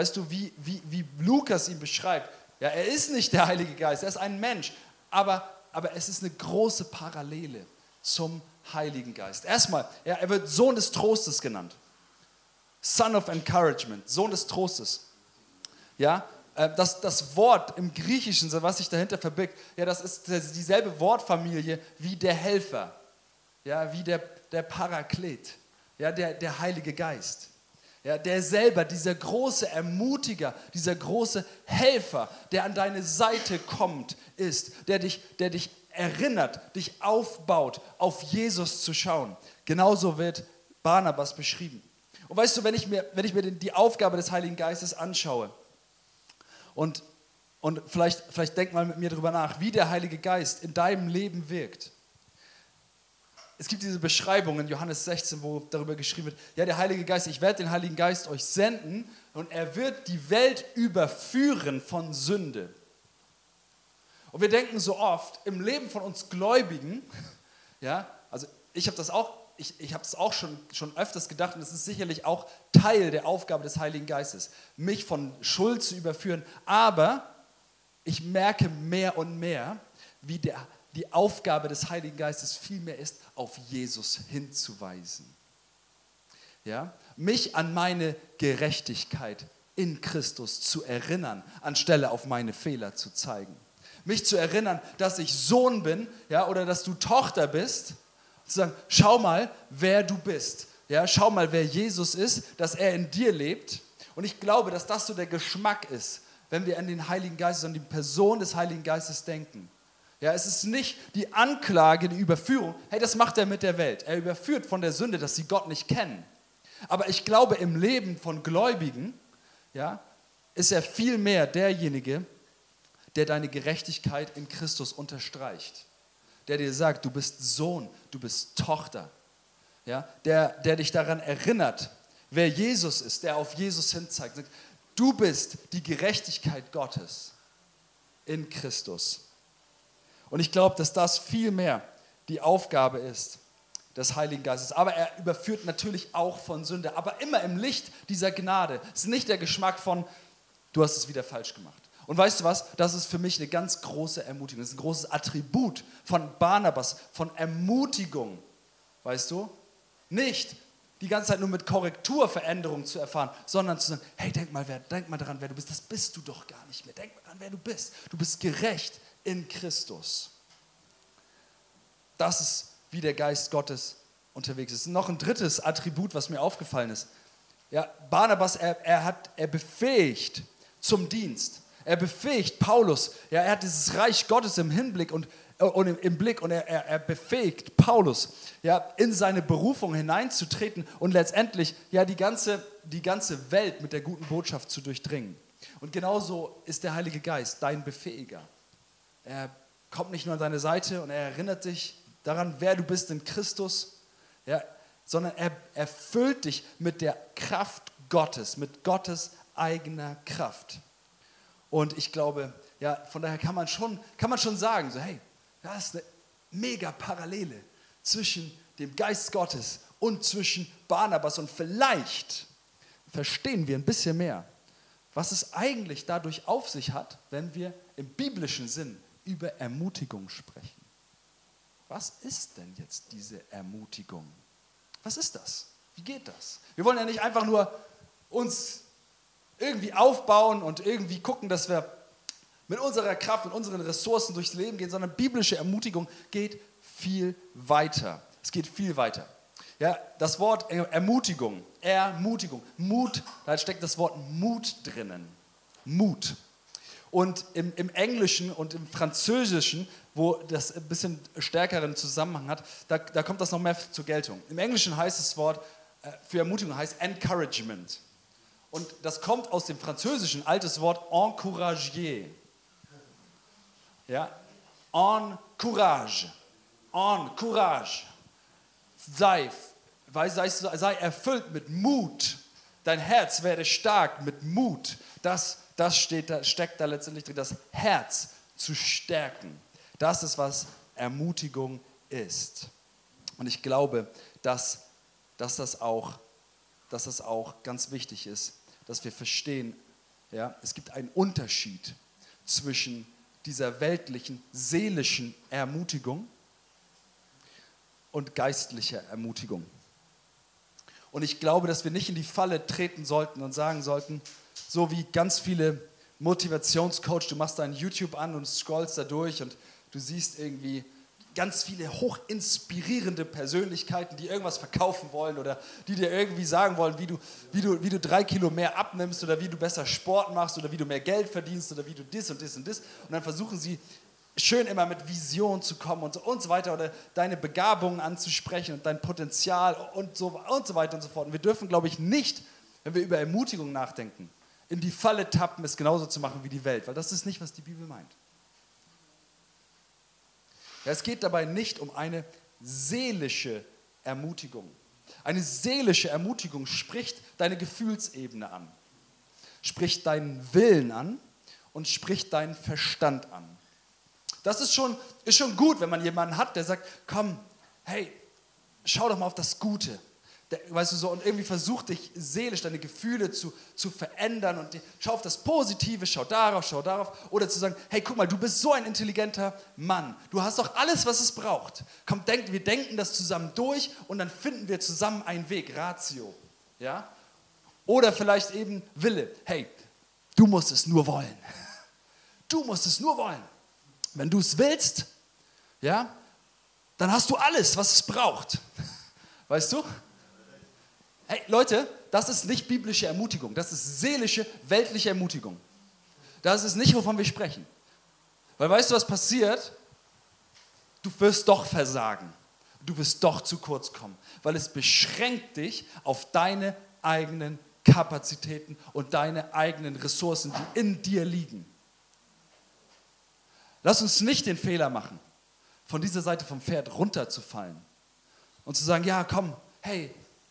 Lukas ihn beschreibt, ja, er ist nicht der Heilige Geist, er ist ein Mensch, aber es ist eine große Parallele zum Heiligen Geist. Erstmal, ja, er wird Sohn des Trostes genannt. Son of Encouragement, Sohn des Trostes. Ja, das Wort im Griechischen, was sich dahinter verbirgt, ja, das ist dieselbe Wortfamilie wie der Helfer, ja, wie der Paraklet, ja, der Heilige Geist. Ja, der selber, dieser große Ermutiger, dieser große Helfer, der an deine Seite kommt, ist, der dich erinnert, dich aufbaut, auf Jesus zu schauen. Genauso wird Barnabas beschrieben. Und weißt du, wenn ich mir die Aufgabe des Heiligen Geistes anschaue und vielleicht denk mal mit mir darüber nach, wie der Heilige Geist in deinem Leben wirkt. Es gibt diese Beschreibung in Johannes 16, wo darüber geschrieben wird, ja, der Heilige Geist, ich werde den Heiligen Geist euch senden und er wird die Welt überführen von Sünde. Und wir denken so oft im Leben von uns Gläubigen, ja, also ich habe das auch schon öfters gedacht und es ist sicherlich auch Teil der Aufgabe des Heiligen Geistes, mich von Schuld zu überführen, aber ich merke mehr und mehr, wie die Aufgabe des Heiligen Geistes vielmehr ist, auf Jesus hinzuweisen. Ja? Mich an meine Gerechtigkeit in Christus zu erinnern, anstelle auf meine Fehler zu zeigen. Mich zu erinnern, dass ich Sohn bin, ja, oder dass du Tochter bist, zu sagen, schau mal, wer du bist. Ja, schau mal, wer Jesus ist, dass er in dir lebt. Und ich glaube, dass das so der Geschmack ist, wenn wir an den Heiligen Geist, an die Person des Heiligen Geistes denken. Ja, es ist nicht die Anklage, die Überführung. Hey, das macht er mit der Welt. Er überführt von der Sünde, dass sie Gott nicht kennen. Aber ich glaube, im Leben von Gläubigen, ja, ist er viel mehr derjenige, der deine Gerechtigkeit in Christus unterstreicht. Der dir sagt, du bist Sohn, du bist Tochter. Ja, der dich daran erinnert, wer Jesus ist, der auf Jesus hinzeigt. Sagt, du bist die Gerechtigkeit Gottes in Christus. Und ich glaube, dass das viel mehr die Aufgabe ist des Heiligen Geistes. Aber er überführt natürlich auch von Sünde, aber immer im Licht dieser Gnade. Es ist nicht der Geschmack von, du hast es wieder falsch gemacht. Und weißt du was, das ist für mich eine ganz große Ermutigung. Das ist ein großes Attribut von Barnabas, von Ermutigung. Weißt du? Nicht die ganze Zeit nur mit Korrekturveränderung zu erfahren, sondern zu sagen, hey, denk mal daran, wer du bist. Das bist du doch gar nicht mehr. Denk mal daran, wer du bist. Du bist gerecht in Christus. Das ist, wie der Geist Gottes unterwegs ist. Noch ein drittes Attribut, was mir aufgefallen ist. Ja, Barnabas, er befähigt zum Dienst. Er befähigt Paulus. Ja, er hat dieses Reich Gottes im Hinblick und im Blick und er befähigt Paulus, ja, in seine Berufung hineinzutreten und letztendlich ja, die ganze Welt mit der guten Botschaft zu durchdringen. Und genauso ist der Heilige Geist dein Befähiger. Er kommt nicht nur an deine Seite und er erinnert dich daran, wer du bist in Christus, ja, sondern er erfüllt dich mit der Kraft Gottes, mit Gottes eigener Kraft. Und ich glaube, ja, von daher kann man schon sagen, so, hey, das ist eine mega Parallele zwischen dem Geist Gottes und zwischen Barnabas. Und vielleicht verstehen wir ein bisschen mehr, was es eigentlich dadurch auf sich hat, wenn wir im biblischen Sinn über Ermutigung sprechen. Was ist denn jetzt diese Ermutigung? Was ist das? Wie geht das? Wir wollen ja nicht einfach nur uns irgendwie aufbauen und irgendwie gucken, dass wir mit unserer Kraft, mit unseren Ressourcen durchs Leben gehen, sondern biblische Ermutigung geht viel weiter. Es geht viel weiter. Ja, das Wort Ermutigung, Mut, da steckt das Wort Mut drinnen. Mut. Und im Englischen und im Französischen, wo das ein bisschen stärkeren Zusammenhang hat, da kommt das noch mehr zur Geltung. Im Englischen heißt das Wort für Ermutigung heißt Encouragement. Und das kommt aus dem Französischen, altes Wort encourager. Ja? Encourage. Encourage. Sei erfüllt mit Mut. Dein Herz werde stark mit Mut. Das steckt da letztendlich drin, das Herz zu stärken. Das ist, was Ermutigung ist. Und ich glaube, dass das auch ganz wichtig ist, dass wir verstehen, ja, es gibt einen Unterschied zwischen dieser weltlichen, seelischen Ermutigung und geistlicher Ermutigung. Und ich glaube, dass wir nicht in die Falle treten sollten und sagen sollten, so wie ganz viele Motivationscoach, du machst dein YouTube an und scrollst da durch und du siehst irgendwie ganz viele hochinspirierende Persönlichkeiten, die irgendwas verkaufen wollen oder die dir irgendwie sagen wollen, wie du 3 Kilo mehr abnimmst oder wie du besser Sport machst oder wie du mehr Geld verdienst oder wie du das und das und das. Und dann versuchen sie schön immer mit Vision zu kommen und so weiter oder deine Begabungen anzusprechen und dein Potenzial und so weiter und so fort. Und wir dürfen, glaube ich, nicht, wenn wir über Ermutigung nachdenken, in die Falle tappen, es genauso zu machen wie die Welt, weil das ist nicht, was die Bibel meint. Ja, es geht dabei nicht um eine seelische Ermutigung. Eine seelische Ermutigung spricht deine Gefühlsebene an, spricht deinen Willen an und spricht deinen Verstand an. Das ist schon gut, wenn man jemanden hat, der sagt, komm, hey, schau doch mal auf das Gute. Weißt du so, und irgendwie versucht dich seelisch deine Gefühle zu verändern und schau auf das Positive, schau darauf. Oder zu sagen, hey, guck mal, du bist so ein intelligenter Mann. Du hast doch alles, was es braucht. Komm, wir denken das zusammen durch und dann finden wir zusammen einen Weg, Ratio. Ja? Oder vielleicht eben Wille. Hey, du musst es nur wollen. Du musst es nur wollen. Wenn du es willst, ja, dann hast du alles, was es braucht. Weißt du? Hey Leute, das ist nicht biblische Ermutigung, das ist seelische, weltliche Ermutigung. Das ist nicht, wovon wir sprechen. Weil weißt du, was passiert? Du wirst doch versagen. Du wirst doch zu kurz kommen, weil es beschränkt dich auf deine eigenen Kapazitäten und deine eigenen Ressourcen, die in dir liegen. Lass uns nicht den Fehler machen, von dieser Seite vom Pferd runterzufallen und zu sagen, ja komm, hey,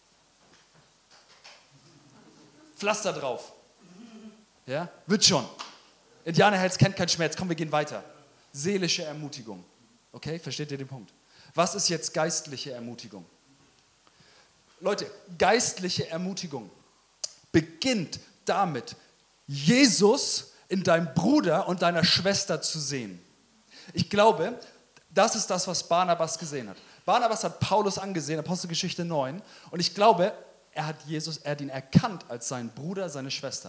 Pflaster drauf. Ja? Wird schon. Indianerherz kennt keinen Schmerz. Komm, wir gehen weiter. Seelische Ermutigung. Okay, versteht ihr den Punkt? Was ist jetzt geistliche Ermutigung? Leute, geistliche Ermutigung beginnt damit, Jesus in deinem Bruder und deiner Schwester zu sehen. Ich glaube, das ist das, was Barnabas gesehen hat. Barnabas hat Paulus angesehen, Apostelgeschichte 9. Und ich glaube, er hat ihn erkannt als seinen Bruder, seine Schwester.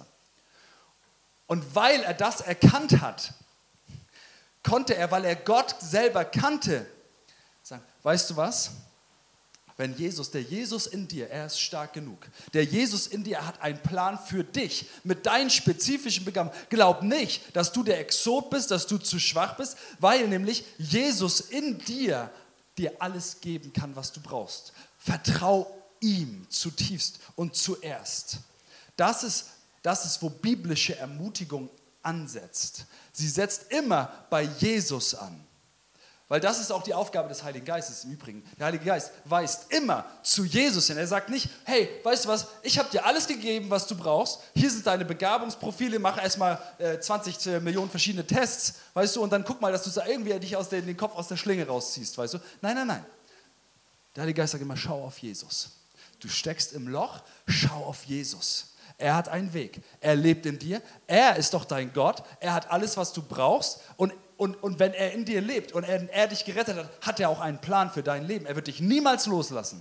Und weil er das erkannt hat, konnte er, weil er Gott selber kannte, sagen, weißt du was? Wenn der Jesus in dir, er ist stark genug. Der Jesus in dir hat einen Plan für dich mit deinen spezifischen Begabungen. Glaub nicht, dass du der Exot bist, dass du zu schwach bist, weil nämlich Jesus in dir alles geben kann, was du brauchst. Vertrau ihm zutiefst und zuerst. Das ist, wo biblische Ermutigung ansetzt. Sie setzt immer bei Jesus an. Weil das ist auch die Aufgabe des Heiligen Geistes im Übrigen. Der Heilige Geist weist immer zu Jesus hin. Er sagt nicht, hey, weißt du was, ich habe dir alles gegeben, was du brauchst. Hier sind deine Begabungsprofile, mach erstmal 20 Millionen verschiedene Tests, weißt du, und dann guck mal, dass du irgendwie dich den Kopf aus der Schlinge rausziehst, weißt du. Nein. Der Heilige Geist sagt immer, schau auf Jesus. Du steckst im Loch, schau auf Jesus. Er hat einen Weg. Er lebt in dir. Er ist doch dein Gott. Er hat alles, was du brauchst. Und wenn er in dir lebt und er dich gerettet hat, hat er auch einen Plan für dein Leben. Er wird dich niemals loslassen.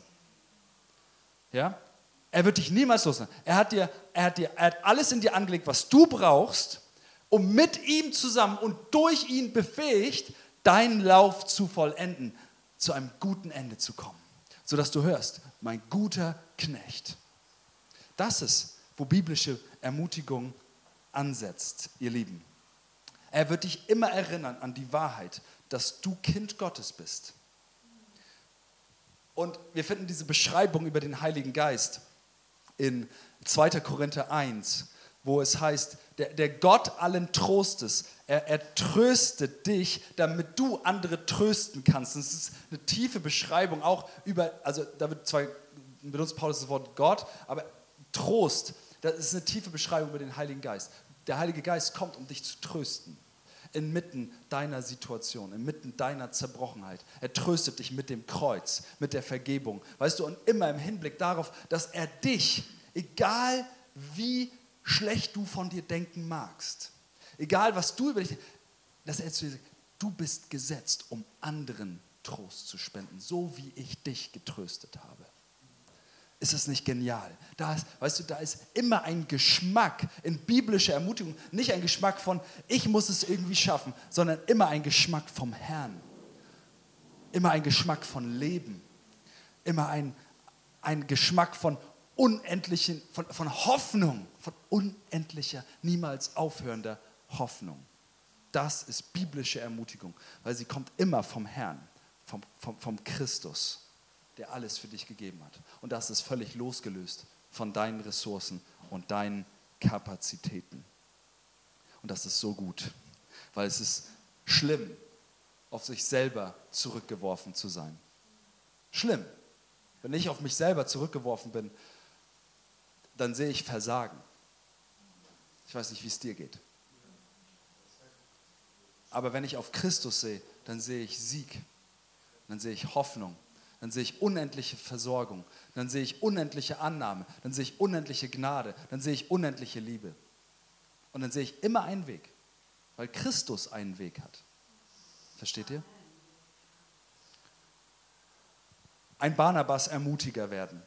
Ja? Er wird dich niemals loslassen. Er hat alles in dir angelegt, was du brauchst, um mit ihm zusammen und durch ihn befähigt, deinen Lauf zu vollenden, zu einem guten Ende zu kommen. Sodass du hörst, mein guter Knecht. Das ist, wo biblische Ermutigung ansetzt, ihr Lieben. Er wird dich immer erinnern an die Wahrheit, dass du Kind Gottes bist. Und wir finden diese Beschreibung über den Heiligen Geist in 2. Korinther 1, wo es heißt, der Gott allen Trostes, er tröstet dich, damit du andere trösten kannst. Das ist eine tiefe Beschreibung auch über, also da wird zwar benutzt Paulus das Wort Gott, aber Trost, das ist eine tiefe Beschreibung über den Heiligen Geist. Der Heilige Geist kommt, um dich zu trösten. Inmitten deiner Situation, inmitten deiner Zerbrochenheit. Er tröstet dich mit dem Kreuz, mit der Vergebung. Weißt du, und immer im Hinblick darauf, dass er dich, egal wie schlecht du von dir denken magst, egal was du über dich, dass er zu dir sagt, du bist gesetzt, um anderen Trost zu spenden, so wie ich dich getröstet habe. Ist es nicht genial? Weißt du, da ist immer ein Geschmack in biblischer Ermutigung, nicht ein Geschmack von, ich muss es irgendwie schaffen, sondern immer ein Geschmack vom Herrn. Immer ein Geschmack von Leben. Immer ein Geschmack von unendlichen, von Hoffnung, von unendlicher, niemals aufhörender Hoffnung. Das ist biblische Ermutigung, weil sie kommt immer vom Herrn, vom Christus, der alles für dich gegeben hat. Und das ist völlig losgelöst von deinen Ressourcen und deinen Kapazitäten. Und das ist so gut, weil es ist schlimm, auf sich selber zurückgeworfen zu sein. Schlimm. Wenn ich auf mich selber zurückgeworfen bin, dann sehe ich Versagen. Ich weiß nicht, wie es dir geht. Aber wenn ich auf Christus sehe, dann sehe ich Sieg. Dann sehe ich Hoffnung. Dann sehe ich unendliche Versorgung, dann sehe ich unendliche Annahme, dann sehe ich unendliche Gnade, dann sehe ich unendliche Liebe. Und dann sehe ich immer einen Weg, weil Christus einen Weg hat. Versteht ihr? Ein Barnabas Ermutiger werden.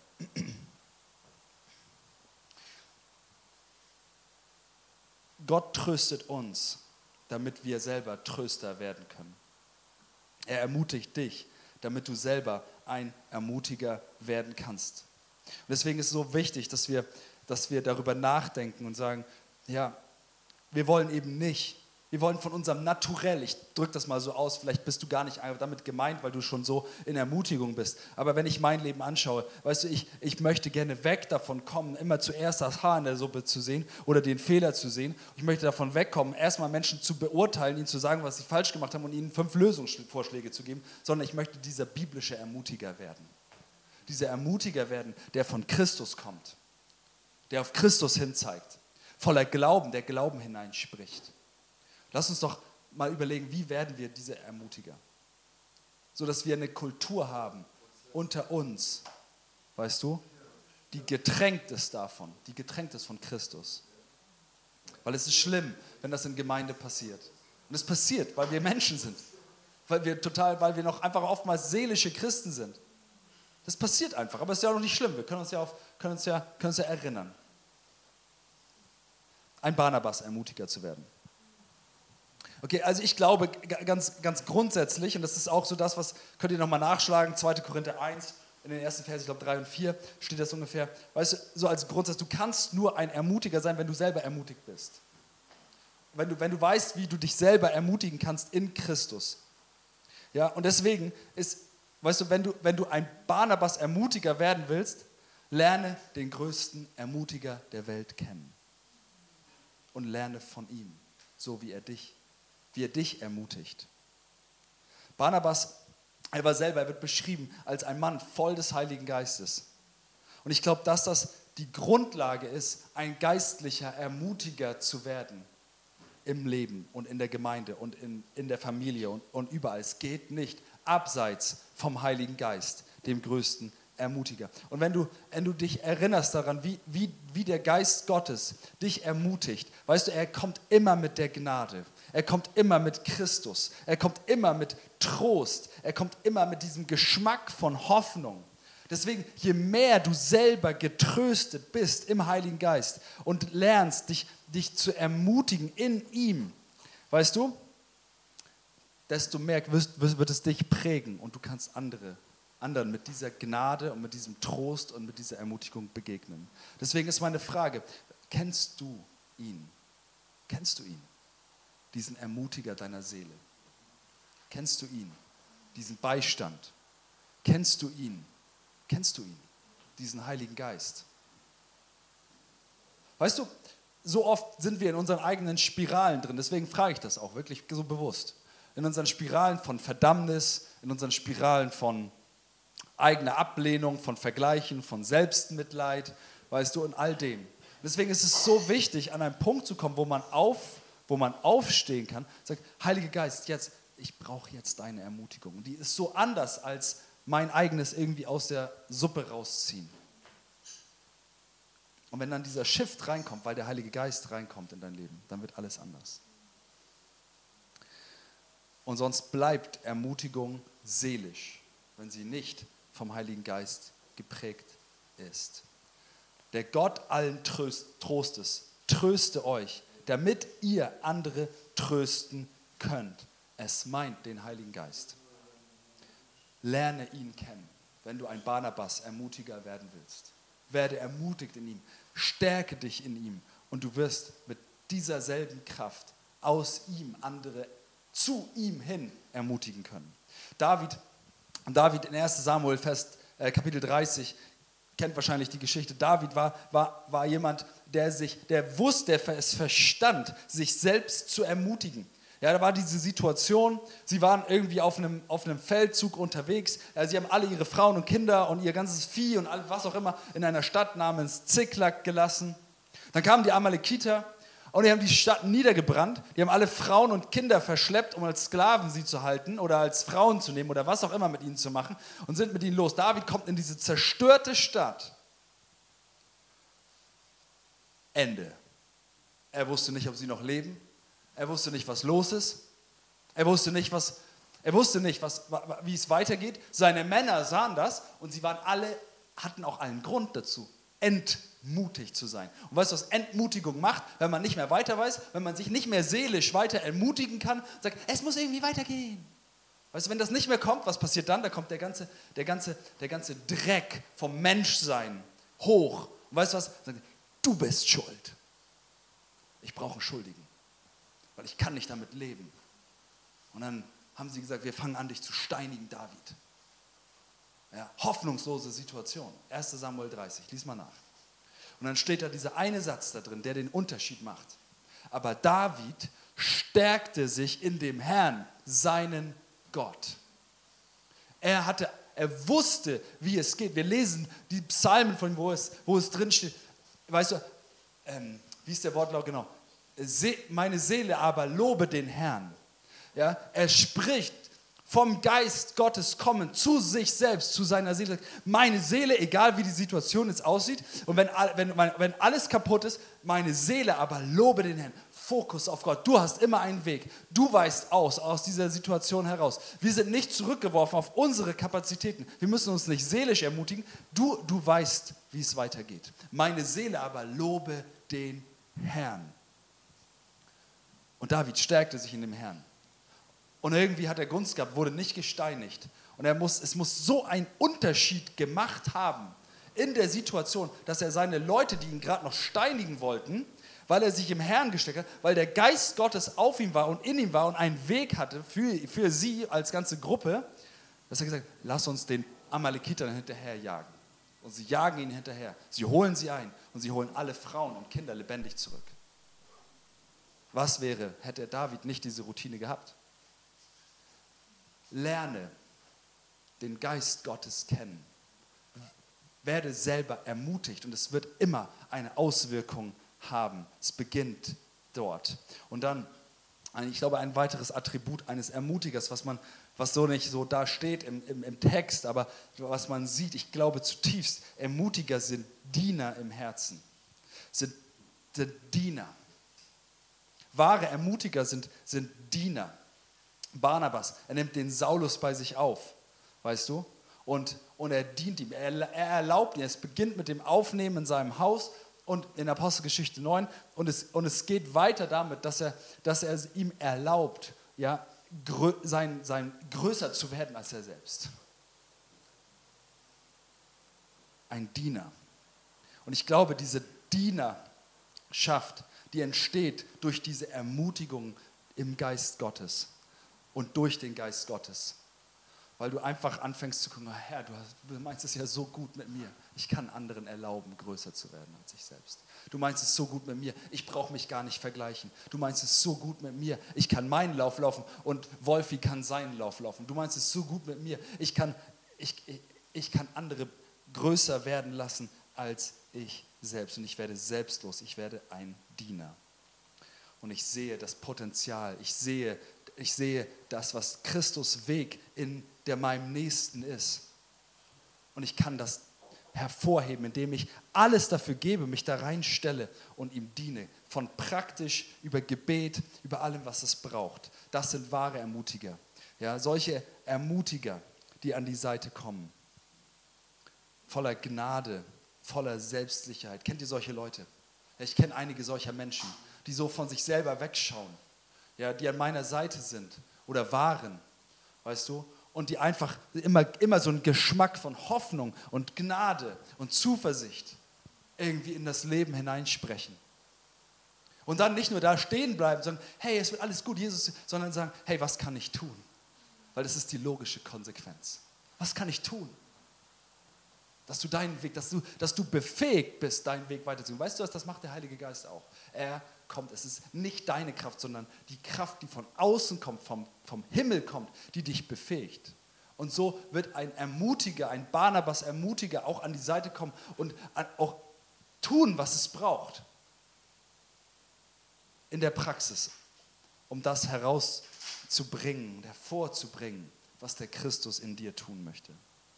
Gott tröstet uns, damit wir selber Tröster werden können. Er ermutigt dich, damit du selber ein Ermutiger werden kannst. Und deswegen ist es so wichtig, dass wir darüber nachdenken und sagen, ja, wir wollen eben nicht, wir wollen von unserem Naturell, ich drücke das mal so aus, vielleicht bist du gar nicht damit gemeint, weil du schon so in Ermutigung bist, aber wenn ich mein Leben anschaue, weißt du, ich möchte gerne weg davon kommen, immer zuerst das Haar in der Suppe zu sehen oder den Fehler zu sehen. Ich möchte davon wegkommen, erstmal Menschen zu beurteilen, ihnen zu sagen, was sie falsch gemacht haben und ihnen 5 Lösungsvorschläge zu geben, sondern ich möchte dieser biblische Ermutiger werden. Dieser Ermutiger werden, der von Christus kommt, der auf Christus hinzeigt, voller Glauben, der Glauben hineinspricht. Lass uns doch mal überlegen, wie werden wir diese Ermutiger? So dass wir eine Kultur haben unter uns, weißt du, die getränkt ist davon, die getränkt ist von Christus. Weil es ist schlimm, wenn das in Gemeinde passiert. Und es passiert, weil wir Menschen sind. Weil wir noch einfach oftmals seelische Christen sind. Das passiert einfach, aber es ist ja auch noch nicht schlimm. Wir können uns ja erinnern. Ein Barnabas-Ermutiger zu werden. Okay, also ich glaube ganz grundsätzlich, und das ist auch so das, was könnt ihr nochmal nachschlagen, 2. Korinther 1, in den ersten Versen, ich glaube 3 und 4, steht das ungefähr. Weißt du, so als Grundsatz, du kannst nur ein Ermutiger sein, wenn du selber ermutigt bist. Wenn du weißt, wie du dich selber ermutigen kannst in Christus. Ja, und deswegen ist, weißt du, wenn du ein Barnabas-Ermutiger werden willst, lerne den größten Ermutiger der Welt kennen. Und lerne von ihm, so wie er dich ermutigt. Barnabas, er wird beschrieben als ein Mann voll des Heiligen Geistes. Und ich glaube, dass das die Grundlage ist, ein geistlicher Ermutiger zu werden im Leben und in der Gemeinde und in der Familie und überall. Es geht nicht abseits vom Heiligen Geist, dem größten Ermutiger. Und wenn du dich erinnerst daran, wie der Geist Gottes dich ermutigt, weißt du, er kommt immer mit der Gnade. Er kommt immer mit Christus. Er kommt immer mit Trost. Er kommt immer mit diesem Geschmack von Hoffnung. Deswegen, je mehr du selber getröstet bist im Heiligen Geist und lernst, dich zu ermutigen in ihm, weißt du, desto mehr wird es dich prägen und du kannst anderen mit dieser Gnade und mit diesem Trost und mit dieser Ermutigung begegnen. Deswegen ist meine Frage, kennst du ihn? Kennst du ihn? diesen Ermutiger deiner Seele? Kennst du ihn? Diesen Beistand? Kennst du ihn? Kennst du ihn? Diesen Heiligen Geist? Weißt du, so oft sind wir in unseren eigenen Spiralen drin, deswegen frage ich das auch wirklich so bewusst. In unseren Spiralen von Verdammnis, in unseren Spiralen von eigener Ablehnung, von Vergleichen, von Selbstmitleid, weißt du, in all dem. Deswegen ist es so wichtig, an einen Punkt zu kommen, wo man aufstehen kann, sagt, Heiliger Geist, jetzt, ich brauche jetzt deine Ermutigung. Und die ist so anders als mein eigenes irgendwie aus der Suppe rausziehen. Und wenn dann dieser Shift reinkommt, weil der Heilige Geist reinkommt in dein Leben, dann wird alles anders. Und sonst bleibt Ermutigung seelisch, wenn sie nicht vom Heiligen Geist geprägt ist. Der Gott allen Trostes tröste euch, damit ihr andere trösten könnt. Es meint den Heiligen Geist. Lerne ihn kennen, wenn du ein Barnabas, Ermutiger werden willst. Werde ermutigt in ihm, stärke dich in ihm und du wirst mit dieser selben Kraft aus ihm andere zu ihm hin ermutigen können. David in 1. Samuel Kapitel 30, kennt wahrscheinlich die Geschichte. David war jemand, der es verstand, sich selbst zu ermutigen. Ja, da war diese Situation, sie waren irgendwie auf einem Feldzug unterwegs, ja, sie haben alle ihre Frauen und Kinder und ihr ganzes Vieh und was auch immer in einer Stadt namens Ziklag gelassen. Dann kamen die Amalekiter und die haben die Stadt niedergebrannt, die haben alle Frauen und Kinder verschleppt, um als Sklaven sie zu halten oder als Frauen zu nehmen oder was auch immer mit ihnen zu machen und sind mit ihnen los. David kommt in diese zerstörte Stadt. Ende. Er wusste nicht, ob sie noch leben. Er wusste nicht, was los ist. Er wusste nicht, wie es weitergeht. Seine Männer sahen das und sie hatten auch allen Grund dazu, entmutigt zu sein. Und weißt du, was Entmutigung macht, wenn man nicht mehr weiter weiß, wenn man sich nicht mehr seelisch weiter ermutigen kann, sagt, es muss irgendwie weitergehen. Weißt du, wenn das nicht mehr kommt, was passiert dann? Da kommt der ganze Dreck vom Menschsein hoch. Und weißt du was? Sagt, du bist schuld. Ich brauche einen Schuldigen, weil ich kann nicht damit leben. Und dann haben sie gesagt, wir fangen an, dich zu steinigen, David. Ja, hoffnungslose Situation. 1. Samuel 30, lies mal nach. Und dann steht da dieser eine Satz da drin, der den Unterschied macht. Aber David stärkte sich in dem Herrn, seinen Gott. Er wusste, wie es geht. Wir lesen die Psalmen, von wo es drin steht. Weißt du, wie ist der Wortlaut genau? Meine Seele aber lobe den Herrn. Ja, er spricht vom Geist Gottes kommen zu sich selbst, zu seiner Seele. Meine Seele, egal wie die Situation jetzt aussieht, und wenn alles kaputt ist, meine Seele aber lobe den Herrn. Fokus auf Gott. Du hast immer einen Weg. Du weißt aus dieser Situation heraus. Wir sind nicht zurückgeworfen auf unsere Kapazitäten. Wir müssen uns nicht seelisch ermutigen. Du weißt, wie es weitergeht. Meine Seele aber lobe den Herrn. Und David stärkte sich in dem Herrn. Und irgendwie hat er Gunst gehabt, wurde nicht gesteinigt. Und es muss so einen Unterschied gemacht haben in der Situation, dass er seine Leute, die ihn gerade noch steinigen wollten, weil er sich im Herrn gesteckt hat, weil der Geist Gottes auf ihm war und in ihm war und einen Weg hatte für sie als ganze Gruppe, dass er gesagt hat, lass uns den Amalekitern hinterherjagen. Und sie jagen ihn hinterher. Sie holen sie ein und sie holen alle Frauen und Kinder lebendig zurück. Was wäre, hätte David nicht diese Routine gehabt? Lerne den Geist Gottes kennen. Werde selber ermutigt und es wird immer eine Auswirkung haben. Es beginnt dort. Und dann, ich glaube, ein weiteres Attribut eines Ermutigers, was so nicht so da steht im Text, aber was man sieht, ich glaube zutiefst, Ermutiger sind Diener im Herzen. Sind Diener. Wahre Ermutiger sind Diener. Barnabas, er nimmt den Saulus bei sich auf, weißt du, und er dient ihm, er erlaubt ihm, es beginnt mit dem Aufnehmen in seinem Haus und in Apostelgeschichte 9 und es geht weiter damit, dass er ihm erlaubt, ja, sein größer zu werden als er selbst. Ein Diener. Und ich glaube, diese Dienerschaft, die entsteht durch diese Ermutigung im Geist Gottes und durch den Geist Gottes. Weil du einfach anfängst zu gucken, Herr, du meinst es ja so gut mit mir. Ich kann anderen erlauben, größer zu werden als ich selbst. Du meinst es so gut mit mir, ich brauche mich gar nicht vergleichen. Du meinst es so gut mit mir, ich kann meinen Lauf laufen und Wolfi kann seinen Lauf laufen. Du meinst es so gut mit mir, ich kann andere größer werden lassen als ich selbst. Und ich werde selbstlos, ich werde ein Diener. Und ich sehe das Potenzial, ich sehe das, was Christus Weg in der meinem Nächsten ist. Und ich kann das hervorheben, indem ich alles dafür gebe, mich da reinstelle und ihm diene. Von praktisch über Gebet, über allem, was es braucht. Das sind wahre Ermutiger. Ja, solche Ermutiger, die an die Seite kommen. Voller Gnade, voller Selbstsicherheit. Kennt ihr solche Leute? Ja, ich kenne einige solcher Menschen, die so von sich selber wegschauen. Ja, die an meiner Seite sind oder waren, weißt du? Und die einfach immer so einen Geschmack von Hoffnung und Gnade und Zuversicht irgendwie in das Leben hineinsprechen. Und dann nicht nur da stehen bleiben, sondern, hey, es wird alles gut, Jesus, sondern sagen, hey, was kann ich tun? Weil das ist die logische Konsequenz. Was kann ich tun? Dass du deinen Weg, dass du befähigt bist, deinen Weg weiterzugehen. Weißt du was, das macht der Heilige Geist auch. Er kommt, es ist nicht deine Kraft, sondern die Kraft, die von außen kommt, vom Himmel kommt, die dich befähigt. Und so wird ein Ermutiger, ein Barnabas Ermutiger auch an die Seite kommen und auch tun, was es braucht. In der Praxis, um das herauszubringen, hervorzubringen, was der Christus in dir tun möchte.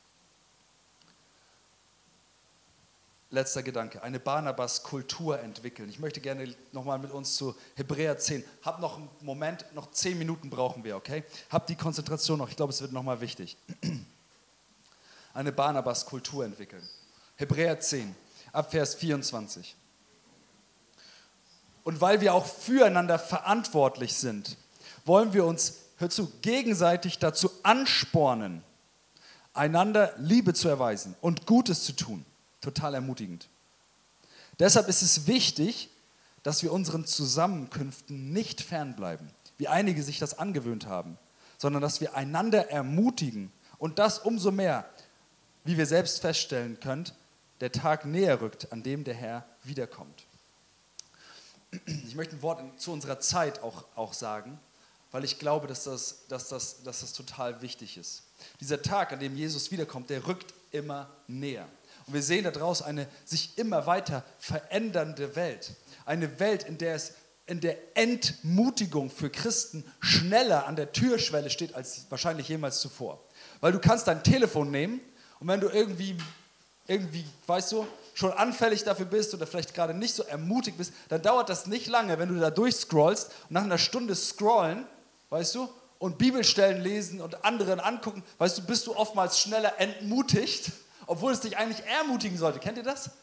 Letzter Gedanke, eine Barnabas-Kultur entwickeln. Ich möchte gerne nochmal mit uns zu Hebräer 10. Hab noch einen Moment, noch 10 Minuten brauchen wir, okay? Hab die Konzentration noch, ich glaube, es wird nochmal wichtig. Eine Barnabas-Kultur entwickeln. Hebräer 10, ab Vers 24. Und weil wir auch füreinander verantwortlich sind, wollen wir uns, hör zu, gegenseitig dazu anspornen, einander Liebe zu erweisen und Gutes zu tun. Total ermutigend. Deshalb ist es wichtig, dass wir unseren Zusammenkünften nicht fernbleiben, wie einige sich das angewöhnt haben, sondern dass wir einander ermutigen und das umso mehr, wie wir selbst feststellen können, der Tag näher rückt, an dem der Herr wiederkommt. Ich möchte ein Wort zu unserer Zeit auch sagen, weil ich glaube, dass das total wichtig ist. Dieser Tag, an dem Jesus wiederkommt, der rückt immer näher. Und wir sehen daraus eine sich immer weiter verändernde Welt. Eine Welt, in der Entmutigung für Christen schneller an der Türschwelle steht als wahrscheinlich jemals zuvor. Weil du kannst dein Telefon nehmen und wenn du irgendwie, weißt du, schon anfällig dafür bist oder vielleicht gerade nicht so ermutigt bist, dann dauert das nicht lange, wenn du da durchscrollst und nach einer Stunde scrollen, weißt du, und Bibelstellen lesen und anderen angucken, weißt du, bist du oftmals schneller entmutigt, obwohl es dich eigentlich ermutigen sollte. Kennt ihr das?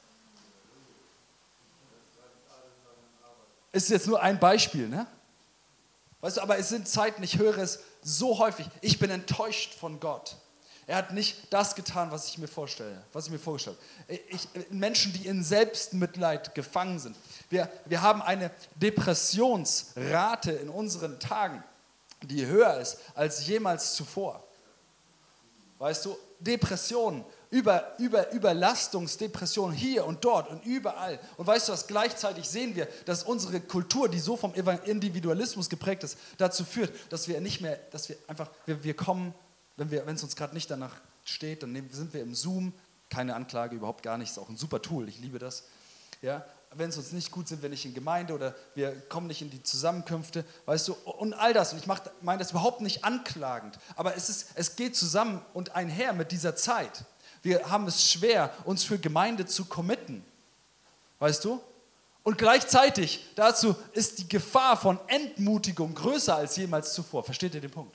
Ist jetzt nur ein Beispiel, ne? Weißt du, aber es sind Zeiten, ich höre es so häufig, ich bin enttäuscht von Gott. Er hat nicht das getan, was ich mir vorgestellt habe. Menschen, die in Selbstmitleid gefangen sind. Wir haben eine Depressionsrate in unseren Tagen, die höher ist als jemals zuvor. Weißt du, Depressionen, Überlastungsdepressionen hier und dort und überall. Und weißt du was, gleichzeitig sehen wir, dass unsere Kultur, die so vom Individualismus geprägt ist, dazu führt, dass wir nicht mehr, dass wir einfach, wir kommen, wenn es uns gerade nicht danach steht, dann sind wir im Zoom, keine Anklage, überhaupt gar nichts, auch ein super Tool, ich liebe das. Ja, wenn es uns nicht gut sind, wir nicht in Gemeinde oder wir kommen nicht in die Zusammenkünfte, weißt du, und all das. Und ich meine das überhaupt nicht anklagend, aber es geht zusammen und einher mit dieser Zeit. Wir haben es schwer, uns für Gemeinde zu committen, weißt du? Und gleichzeitig dazu ist die Gefahr von Entmutigung größer als jemals zuvor. Versteht ihr den Punkt?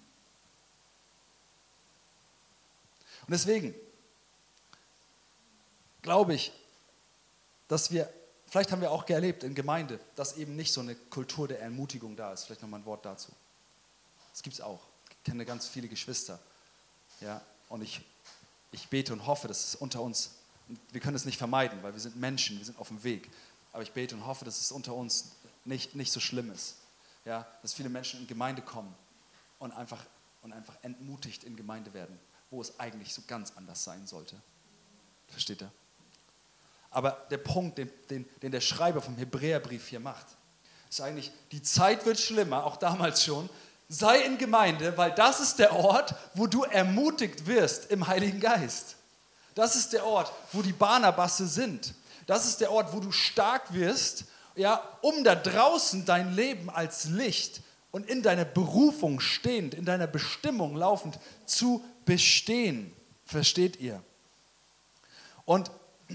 Und deswegen glaube ich, dass vielleicht haben wir auch erlebt in Gemeinde, dass eben nicht so eine Kultur der Ermutigung da ist. Vielleicht nochmal ein Wort dazu. Das gibt es auch. Ich kenne ganz viele Geschwister. Ja, und ich bete und hoffe, dass es unter uns, wir können es nicht vermeiden, weil wir sind Menschen, wir sind auf dem Weg. Aber ich bete und hoffe, dass es unter uns nicht so schlimm ist. ja, dass viele Menschen in Gemeinde kommen und einfach entmutigt in Gemeinde werden, wo es eigentlich so ganz anders sein sollte. Versteht ihr? Aber der Punkt, den der Schreiber vom Hebräerbrief hier macht, ist eigentlich, die Zeit wird schlimmer, auch damals schon. Sei in Gemeinde, weil das ist der Ort, wo du ermutigt wirst im Heiligen Geist. Das ist der Ort, wo die Barnabasse sind. Das ist der Ort, wo du stark wirst, ja, um da draußen dein Leben als Licht und in deiner Berufung stehend, in deiner Bestimmung laufend zu bestehen. Versteht ihr? Und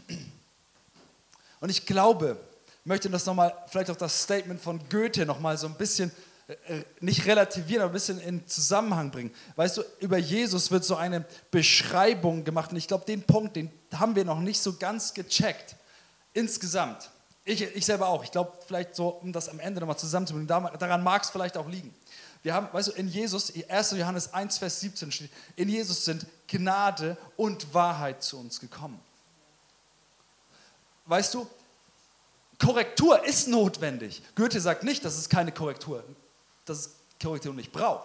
ich glaube, ich möchte das nochmal, vielleicht auch das Statement von Goethe nochmal so ein bisschen, nicht relativieren, aber ein bisschen in Zusammenhang bringen. Weißt du, über Jesus wird so eine Beschreibung gemacht und ich glaube, den Punkt, den haben wir noch nicht so ganz gecheckt. Insgesamt. Ich selber auch. Ich glaube, vielleicht so, um das am Ende nochmal zusammenzubringen, daran mag es vielleicht auch liegen. Wir haben, weißt du, in Jesus, 1. Johannes 1, Vers 17 steht, in Jesus sind Gnade und Wahrheit zu uns gekommen. Weißt du, Korrektur ist notwendig. Goethe sagt nicht, dass es keine Korrektur, dass es Korrektur nicht braucht.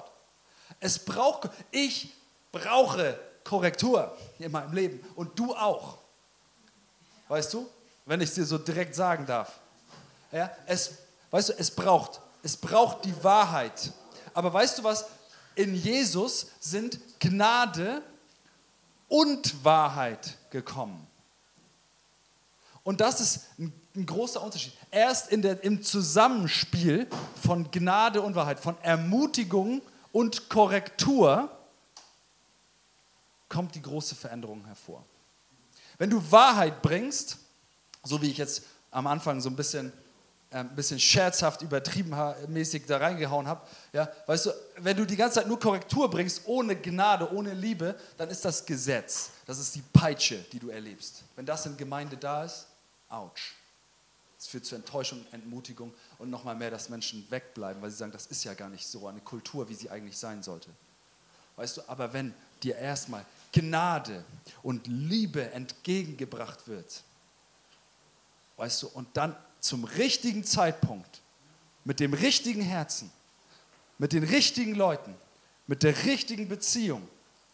Ich brauche Korrektur in meinem Leben und du auch. Weißt du, wenn ich es dir so direkt sagen darf. Ja, weißt du, es braucht die Wahrheit. Aber weißt du was? In Jesus sind Gnade und Wahrheit gekommen. Und das ist ein großer Unterschied. Erst im Zusammenspiel von Gnade und Wahrheit, von Ermutigung und Korrektur, kommt die große Veränderung hervor. Wenn du Wahrheit bringst, so wie ich jetzt am Anfang so ein bisschen scherzhaft, übertrieben mäßig da reingehauen habe, ja, weißt du, wenn du die ganze Zeit nur Korrektur bringst, ohne Gnade, ohne Liebe, dann ist das Gesetz. Das ist die Peitsche, die du erlebst. Wenn das in Gemeinde da ist, ouch. Es führt zu Enttäuschung, Entmutigung und nochmal mehr, dass Menschen wegbleiben, weil sie sagen, das ist ja gar nicht so eine Kultur, wie sie eigentlich sein sollte. Weißt du, aber wenn dir erstmal Gnade und Liebe entgegengebracht wird, weißt du, und dann zum richtigen Zeitpunkt, mit dem richtigen Herzen, mit den richtigen Leuten, mit der richtigen Beziehung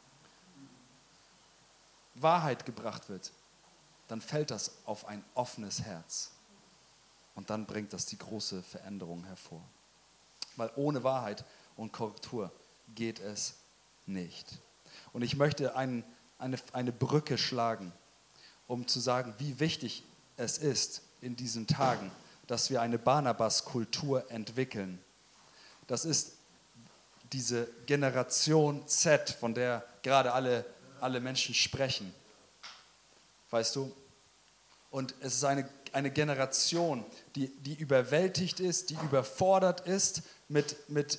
Wahrheit gebracht wird, dann fällt das auf ein offenes Herz. Und dann bringt das die große Veränderung hervor. Weil ohne Wahrheit und Korrektur geht es nicht. Und ich möchte eine Brücke schlagen, um zu sagen, wie wichtig es ist in diesen Tagen, dass wir eine Barnabas-Kultur entwickeln. Das ist diese Generation Z, von der gerade alle Menschen sprechen. Weißt du? Und es ist eine Generation, die überwältigt ist, die überfordert ist mit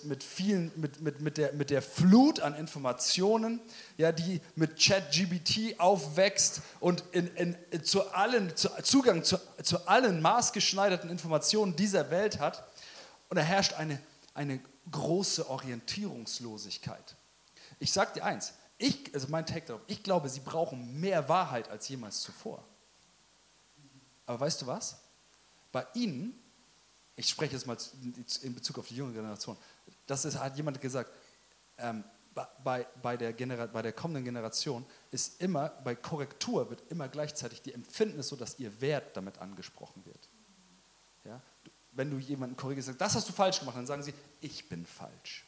der Flut an Informationen, ja, die mit ChatGPT aufwächst und Zugang zu allen maßgeschneiderten Informationen dieser Welt hat. Und da herrscht eine große Orientierungslosigkeit. Ich sage dir eins, also mein Take darauf, ich glaube, sie brauchen mehr Wahrheit als jemals zuvor. Aber weißt du was? Bei ihnen, ich spreche jetzt mal in Bezug auf die junge Generation, hat jemand gesagt, bei der kommenden Generation ist immer, bei Korrektur wird immer gleichzeitig die Empfindnis so, dass ihr Wert damit angesprochen wird. Ja? Wenn du jemanden korrigierst, sagst, das hast du falsch gemacht, dann sagen sie, ich bin falsch.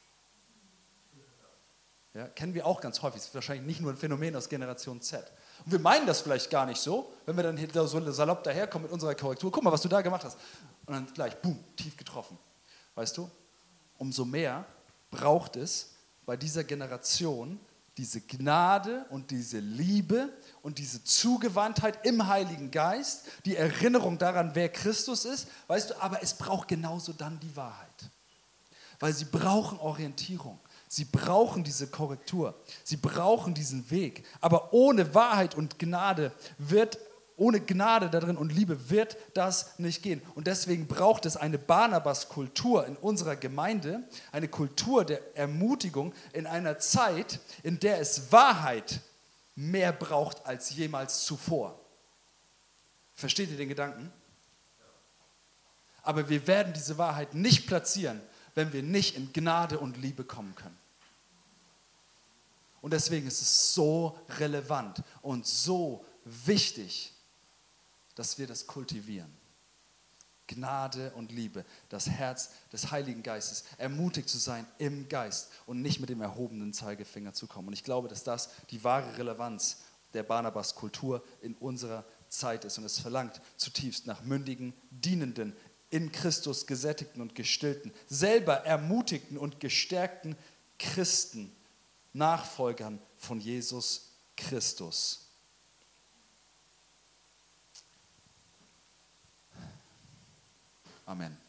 Ja, kennen wir auch ganz häufig, das ist wahrscheinlich nicht nur ein Phänomen aus Generation Z. Und wir meinen das vielleicht gar nicht so, wenn wir dann so salopp daherkommen mit unserer Korrektur. Guck mal, was du da gemacht hast. Und dann gleich, boom, tief getroffen. Weißt du? Umso mehr braucht es bei dieser Generation diese Gnade und diese Liebe und diese Zugewandtheit im Heiligen Geist, die Erinnerung daran, wer Christus ist. Weißt du, aber es braucht genauso dann die Wahrheit. Weil sie brauchen Orientierung. Sie brauchen diese Korrektur, sie brauchen diesen Weg, aber ohne Wahrheit und Gnade ohne Gnade darin und Liebe wird das nicht gehen. Und deswegen braucht es eine Barnabas-Kultur in unserer Gemeinde, eine Kultur der Ermutigung in einer Zeit, in der es Wahrheit mehr braucht als jemals zuvor. Versteht ihr den Gedanken? Aber wir werden diese Wahrheit nicht platzieren, wenn wir nicht in Gnade und Liebe kommen können. Und deswegen ist es so relevant und so wichtig, dass wir das kultivieren. Gnade und Liebe, das Herz des Heiligen Geistes, ermutigt zu sein im Geist und nicht mit dem erhobenen Zeigefinger zu kommen. Und ich glaube, dass das die wahre Relevanz der Barnabas-Kultur in unserer Zeit ist. Und es verlangt zutiefst nach mündigen, dienenden, in Christus gesättigten und gestillten, selber ermutigten und gestärkten Christen, Nachfolgern von Jesus Christus. Amen.